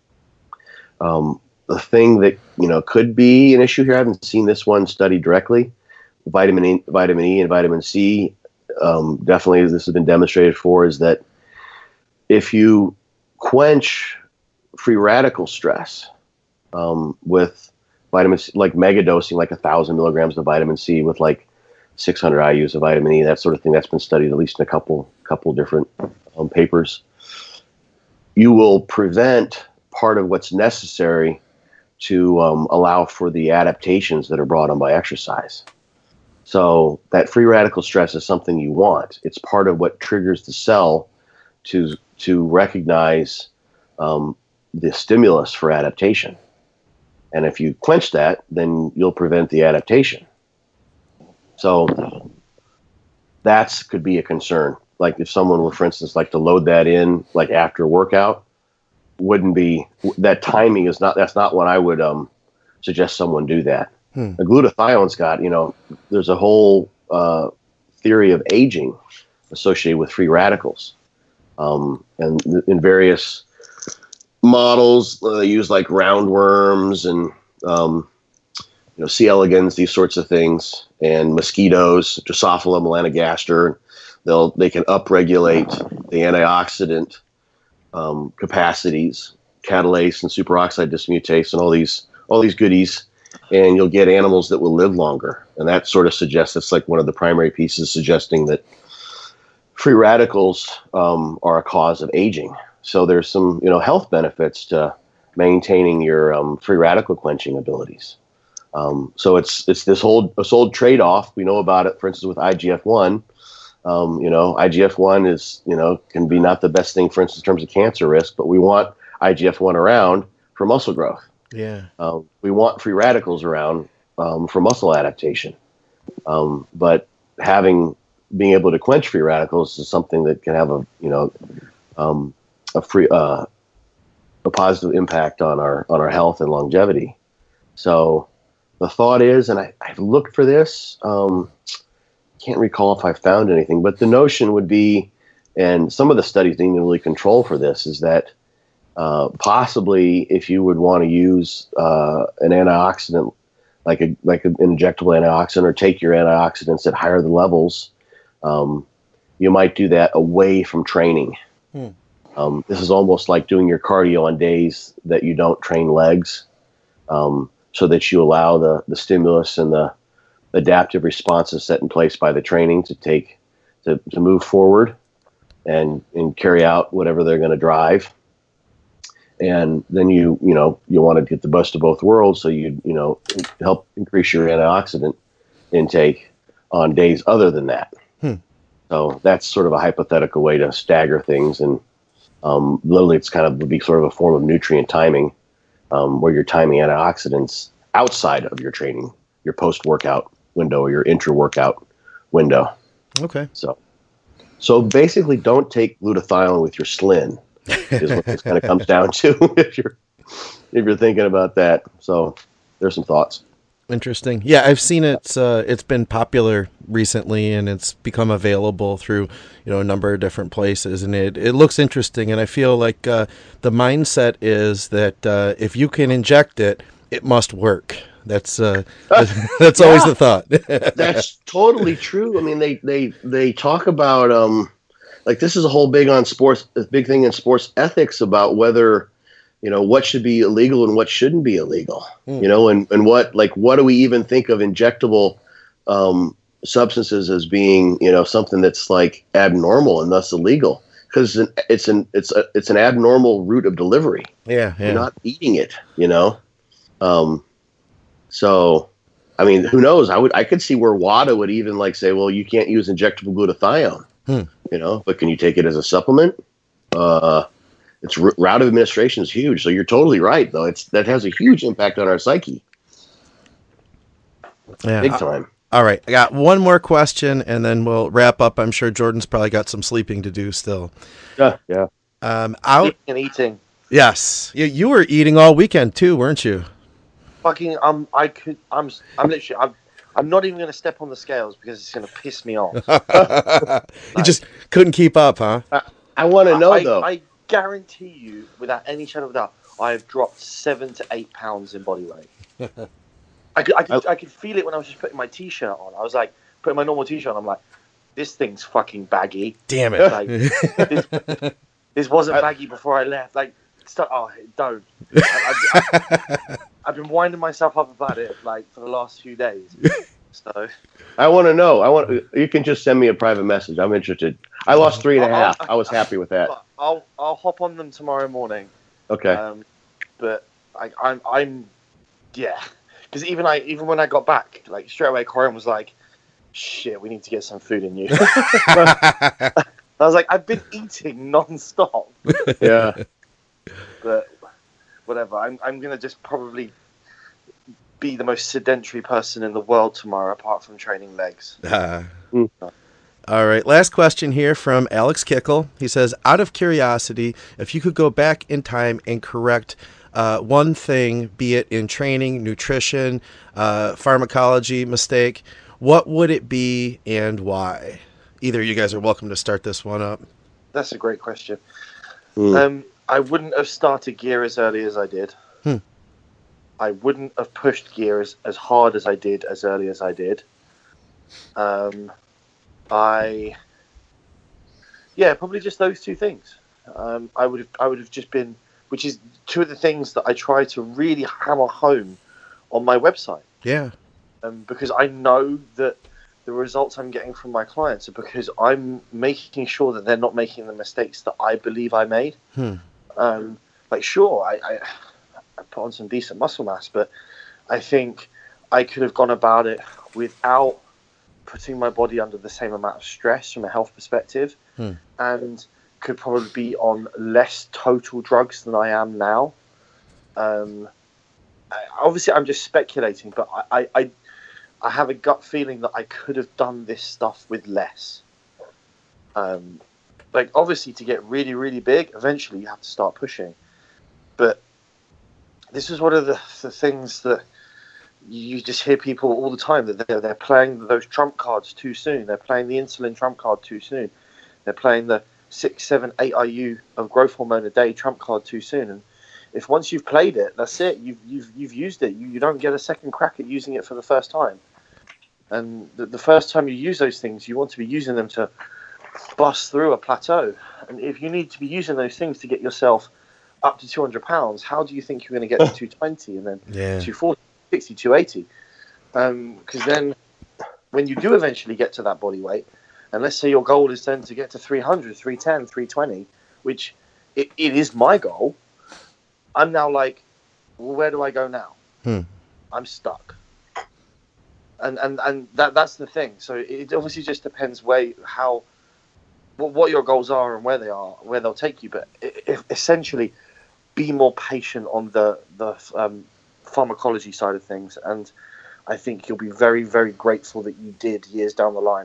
Um, the thing that you know could be an issue here, I haven't seen this one studied directly. Vitamin E, vitamin E, and vitamin C, um, definitely this has been demonstrated for, is that if you quench free radical stress um, with vitamin C, like mega dosing, like a thousand milligrams of vitamin C with like six hundred I U's of vitamin E, that sort of thing. That's been studied at least in a couple couple different um, papers. You will prevent part of what's necessary to um, allow for the adaptations that are brought on by exercise. So that free radical stress is something you want. It's part of what triggers the cell to to recognize um, the stimulus for adaptation. And if you quench that, then you'll prevent the adaptation. So that's could be a concern. Like if someone would, for instance, like to load that in like after a workout, wouldn't be, that timing is not, that's not what I would um, suggest someone do that. Hmm. The glutathione's got, you know, there's a whole uh, theory of aging associated with free radicals. Um, and in various models, uh, they use like roundworms and um, you know, C. elegans, these sorts of things, and mosquitoes, Drosophila melanogaster. They'll they can upregulate the antioxidant um, capacities, catalase and superoxide dismutase, and all these all these goodies, and you'll get animals that will live longer. And that sort of suggests, it's like one of the primary pieces suggesting that free radicals um, are a cause of aging. So there's some, you know, health benefits to maintaining your um, free radical quenching abilities. Um, so it's it's this whole this whole trade-off. We know about it, for instance, with I G F one. Um, you know, I G F one is, you know, can be not the best thing, for instance, in terms of cancer risk, but we want I G F one around for muscle growth. Yeah. Um, we want free radicals around um, for muscle adaptation. Um, but having being able to quench free radicals is something that can have a, you know, um, a free uh, a positive impact on our on our health and longevity. So the thought is, and I, I've looked for this, um, can't recall if I found anything, but the notion would be, and some of the studies didn't even really control for this, is that uh, possibly if you would want to use uh, an antioxidant, like a like an injectable antioxidant, or take your antioxidants at higher levels, um, you might do that away from training. Hmm. Um, this is almost like doing your cardio on days that you don't train legs, um, so that you allow the, the stimulus and the adaptive responses set in place by the training to take to, to move forward and, and carry out whatever they're going to drive. and then you you know you want to get the best of both worlds, so you you know help increase your antioxidant intake on days other than that. Hmm. So that's sort of a hypothetical way to stagger things, and um, literally it's kind of would be sort of a form of nutrient timing, um, where you're timing antioxidants outside of your training, your post-workout window or your intra-workout window. Okay. So, so basically, don't take glutathione with your Slin. Is what this kind of comes down to if you're if you're thinking about that. So, there's some thoughts. Interesting. Yeah, I've seen it. Uh, it's been popular recently, and it's become available through, you know, a number of different places, and it, it looks interesting. And I feel like uh, the mindset is that uh, if you can inject it, it must work. That's uh, that's Yeah. always the thought. That's totally true. I mean, they they they talk about um, like this is a whole big on sports, a big thing in sports ethics about whether, you know, what should be illegal and what shouldn't be illegal. Mm. You know, and and what like what do we even think of injectable um, substances as being, you know, something that's like abnormal and thus illegal, because it's an it's a it's an abnormal route of delivery. Yeah, yeah. You're not eating it, you know. Um, so, I mean, who knows? I would I could see where WADA would even like say, well, you can't use injectable glutathione, Hmm. you know, but can you take it as a supplement? Uh, its r- route of administration is huge. So you're totally right, though. It's that has a huge impact on our psyche, Yeah. big Uh, time. all right, I got one more question, and then we'll wrap up. I'm sure Jordan's probably got some sleeping to do still. Yeah, yeah. Um, out. And eating. Yes, you you were eating all weekend too, weren't you? Fucking, um, I could, I'm, I'm literally, I'm, I'm not even going to step on the scales because it's going to piss me off. You just couldn't keep up, huh? I, I want to know I, though. I guarantee you, without any shadow of a doubt, I have dropped seven to eight pounds in body weight. I could, I could, I could feel it when I was just putting my t-shirt on. I was like, putting my normal t-shirt on. I'm like, this thing's fucking baggy. Damn it! Like, this, this wasn't baggy before I left. Like, stop, oh, don't. I, I, I, I've been winding myself up about it like for the last few days. So I want to know. I want. You can just send me a private message. I'm interested. I lost three and a half. I was happy with that. I'll I'll hop on them tomorrow morning. Okay. Um, but I, I'm I'm yeah, because even I even when I got back, like straight away, Corin was like, "Shit, we need to get some food in you." I was like, "I've been eating non-stop." Yeah. But whatever. I'm I'm gonna just probably be the most sedentary person in the world tomorrow, apart from training legs. Uh, Mm. all right, last question here from Alex Kickle. He says, out of curiosity, if you could go back in time and correct uh, one thing, be it in training, nutrition, uh, pharmacology mistake, what would it be and why? Either of you guys are welcome to start this one up. That's a great question. Mm. Um, I wouldn't have started gear as early as I did. Hmm. I wouldn't have pushed gear as, as hard as I did as early as I did. Um, I, yeah, probably just those two things. Um, I would have, I would have just been, which is two of the things that I try to really hammer home on my website. Yeah. Um, because I know that the results I'm getting from my clients are because I'm making sure that they're not making the mistakes that I believe I made. Hmm. Um, like, sure, I, I, I put on some decent muscle mass, but I think I could have gone about it without putting my body under the same amount of stress from a health perspective, Hmm. and could probably be on less total drugs than I am now. Um, I, obviously, I'm just speculating, but I, I, I, I have a gut feeling that I could have done this stuff with less. Um, like, obviously, to get really, really big, eventually you have to start pushing. But this is one of the, the things that you just hear people all the time, that they're, they're playing those trump cards too soon. They're playing the insulin trump card too soon. They're playing the six, seven, eight I U of growth hormone a day trump card too soon. And if once you've played it, that's it. You've you've you've used it. You you don't get a second crack at using it for the first time. And the, the first time you use those things, you want to be using them to bust through a plateau. And if you need to be using those things to get yourself up to two hundred pounds, how do you think you're going to get to two twenty and then Yeah. two forty, sixty, two eighty? Um, because then when you do eventually get to that body weight, and let's say your goal is then to get to three hundred, three ten, three twenty, which it, it is my goal, I'm now like, well, where do I go now? Hmm. I'm stuck. And and and that that's the thing. So it obviously just depends where how what, what your goals are and where they are, where they'll take you. But if, essentially, be more patient on the the um, pharmacology side of things, and I think you'll be very very grateful that you did years down the line.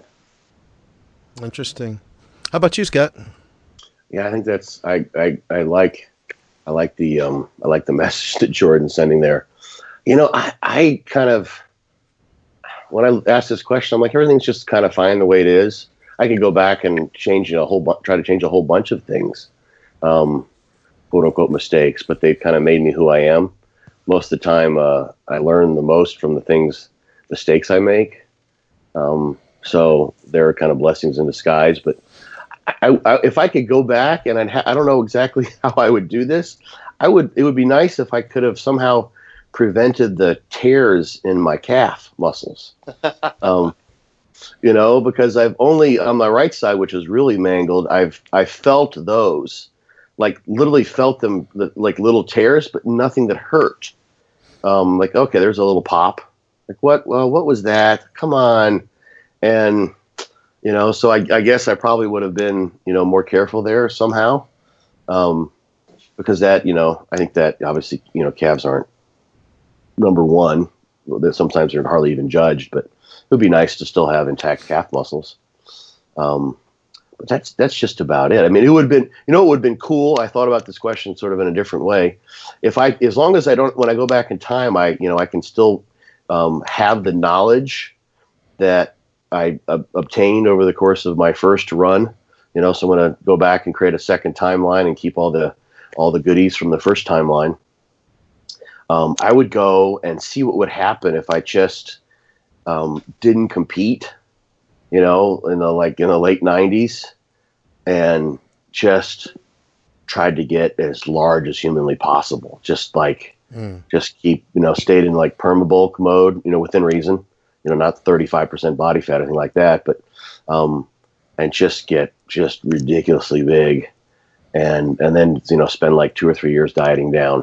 Interesting. How about you, Scott? Yeah, I think that's I, I, I like I like the um I like the message that Jordan's sending there. You know, I, I kind of when I asked this question, I'm like, everything's just kind of fine the way it is. I could go back and change a whole bu- try to change a whole bunch of things, um, quote unquote mistakes, but they've kind of made me who I am. Most of the time, uh, I learn the most from the things, mistakes I make. Um, so they're kind of blessings in disguise. But I, I, if I could go back, and I'd ha- I don't know exactly how I would do this, I would. It would be nice if I could have somehow prevented the tears in my calf muscles. um, you know, because I've only on my right side, which is really mangled, I've I felt those, like literally felt them like little tears, but nothing that hurt. Um, like, okay, there's a little pop. Like, what? Well, what was that? Come on. And, you know, so I, I guess I probably would have been, you know, more careful there somehow. Um, because that, you know, I think that obviously, you know, calves aren't number one. That sometimes they're hardly even judged, but it would be nice to still have intact calf muscles. Um, but that's that's just about it. I mean, it would have been, you know, it would have been cool. I thought about this question sort of in a different way. If I, as long as I don't, when I go back in time, I, you know, I can still um, have the knowledge that I uh, obtained over the course of my first run. You know, so I'm going to go back and create a second timeline and keep all the all the goodies from the first timeline. Um, I would go and see what would happen if I just um, didn't compete, you know, in the like in the late nineties, and just tried to get as large as humanly possible. Just like, mm. just keep, you know, stayed in like permabulk mode, you know, within reason, you know, not thirty-five percent body fat, anything like that, but, um, and just get just ridiculously big, and, and then, you know, spend like two or three years dieting down.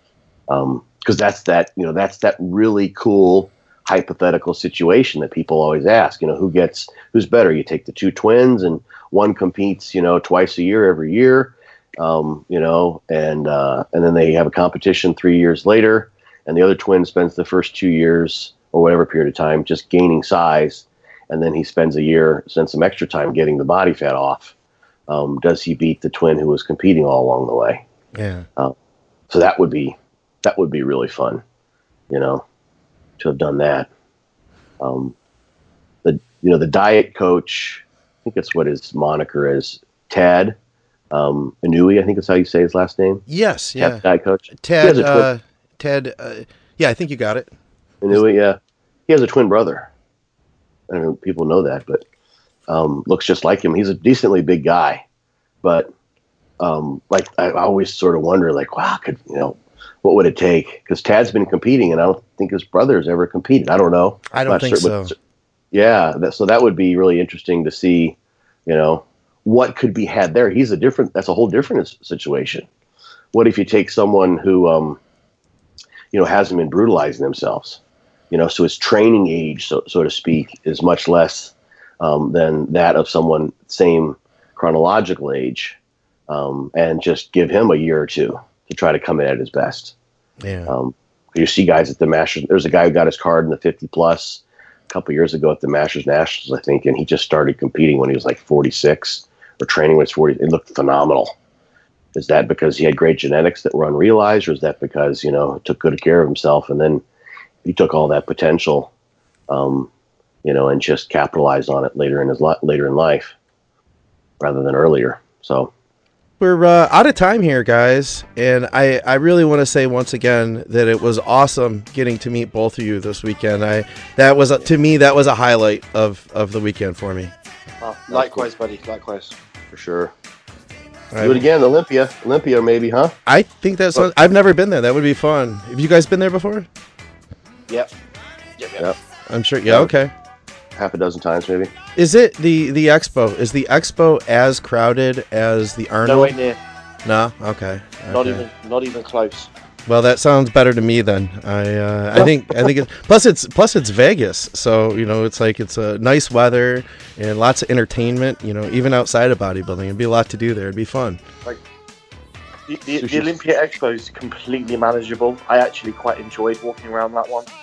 Um, cause that's that, you know, that's that really cool hypothetical situation that people always ask, you know, who gets, who's better? You take the two twins and one competes, you know, twice a year, every year, um, you know, and, uh, and then they have a competition three years later, and the other twin spends the first two years or whatever period of time just gaining size. And then he spends a year, spends some extra time getting the body fat off. Um, does he beat the twin who was competing all along the way? Yeah. Uh, so that would be, that would be really fun, you know, to have done that. Um, the, you know, the diet coach, I think that's what his moniker is, Tad um, Inui, I think that's how you say his last name. Yes. Yeah. Tad, diet coach. Ted, uh, Ted, uh, yeah, I think you got it. Inui, yeah. He has a twin brother. I don't know if people know that, but um, looks just like him. He's a decently big guy, but um, like I always sort of wonder, like, wow, could you know, what would it take? Because Tad's been competing, and I don't think his brother's ever competed. I don't know. I don't think so. But, yeah, that, so that would be really interesting to see, you know, what could be had there. He's a different. That's a whole different situation. What if you take someone who, um, you know, hasn't been brutalizing themselves? You know, so his training age, so so to speak, is much less um, than that of someone same chronological age, um, and just give him a year or two to try to come in at his best. Yeah. Um, you see guys at the Masters. There's a guy who got his card in the fifty plus a couple of years ago at the Masters Nationals, I think, and he just started competing when he was like forty-six, or training when he was forty. It looked phenomenal. Is that because he had great genetics that were unrealized, or is that because, you know, took good care of himself, and then he took all that potential, um, you know, and just capitalized on it later in his li- later in life, rather than earlier. So we're uh, out of time here, guys, and I, I really want to say once again that it was awesome getting to meet both of you this weekend. I that was a, to me that was a highlight of, of the weekend for me. Oh, likewise, buddy. Likewise, for sure. Right. Do it again, Olympia, Olympia, maybe, huh? I think that's. Oh. I've never been there. That would be fun. Have you guys been there before? Yep. Yep, yep. Yep. I'm sure. Yeah. Okay. Half a dozen times, maybe. Is it the the expo? Is the expo as crowded as the Arnold? No way near. No, okay. Not okay. even, not even close. Well, that sounds better to me then. I uh, I think I think it, plus it's plus it's Vegas, so you know it's like it's a uh, nice weather and lots of entertainment. You know, even outside of bodybuilding, it'd be a lot to do there. It'd be fun. Like the, the, the Olympia Expo is completely manageable. I actually quite enjoyed walking around that one.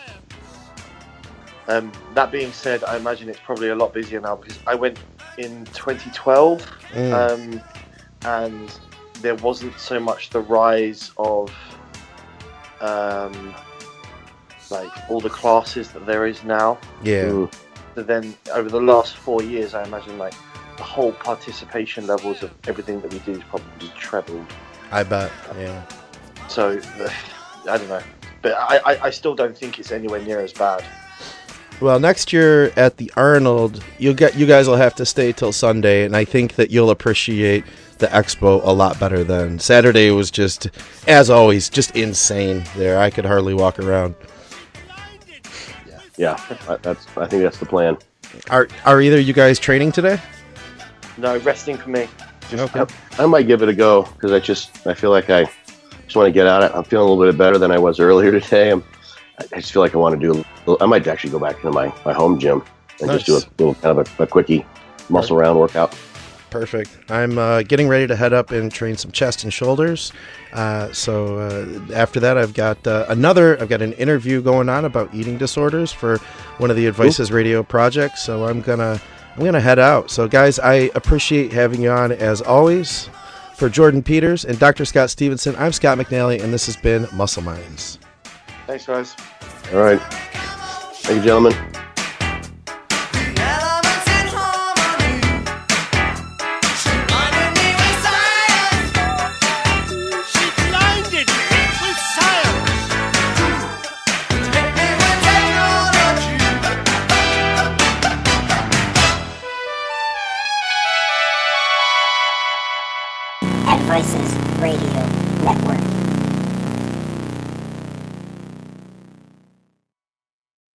Um, that being said, I imagine it's probably a lot busier now because I went in twenty twelve, mm. um, and there wasn't so much the rise of um, like all the classes that there is now. Yeah. Mm. So then over the last four years, I imagine like the whole participation levels of everything that we do is probably trebled. I bet. Yeah. So I don't know, but I, I, I still don't think it's anywhere near as bad. Well, next year at the Arnold, you'll get you guys will have to stay till Sunday, and I think that you'll appreciate the expo a lot better then. Saturday was just, as always, just insane there. I could hardly walk around. Yeah, that's. I think that's the plan. Are Are either of you guys training today? No, resting for me. Just, okay. I, I might give it a go because I just I feel like I just want to get at it. I'm feeling a little bit better than I was earlier today. I'm, I just feel like I want to do a little, I might actually go back to my, my home gym and nice. just do a little kind of a, a quickie muscle round workout. Perfect. I'm uh, getting ready to head up and train some chest and shoulders. Uh, so uh, after that, I've got uh, another, I've got an interview going on about eating disorders for one of the Advices Ooh. Radio projects. So I'm gonna, I'm gonna head out. So guys, I appreciate having you on as always. For Jordan Peters and Doctor Scott Stevenson, I'm Scott McNally, and this has been Muscle Minds. Thanks, guys. All right. Thank you, gentlemen. Advices Radio Network.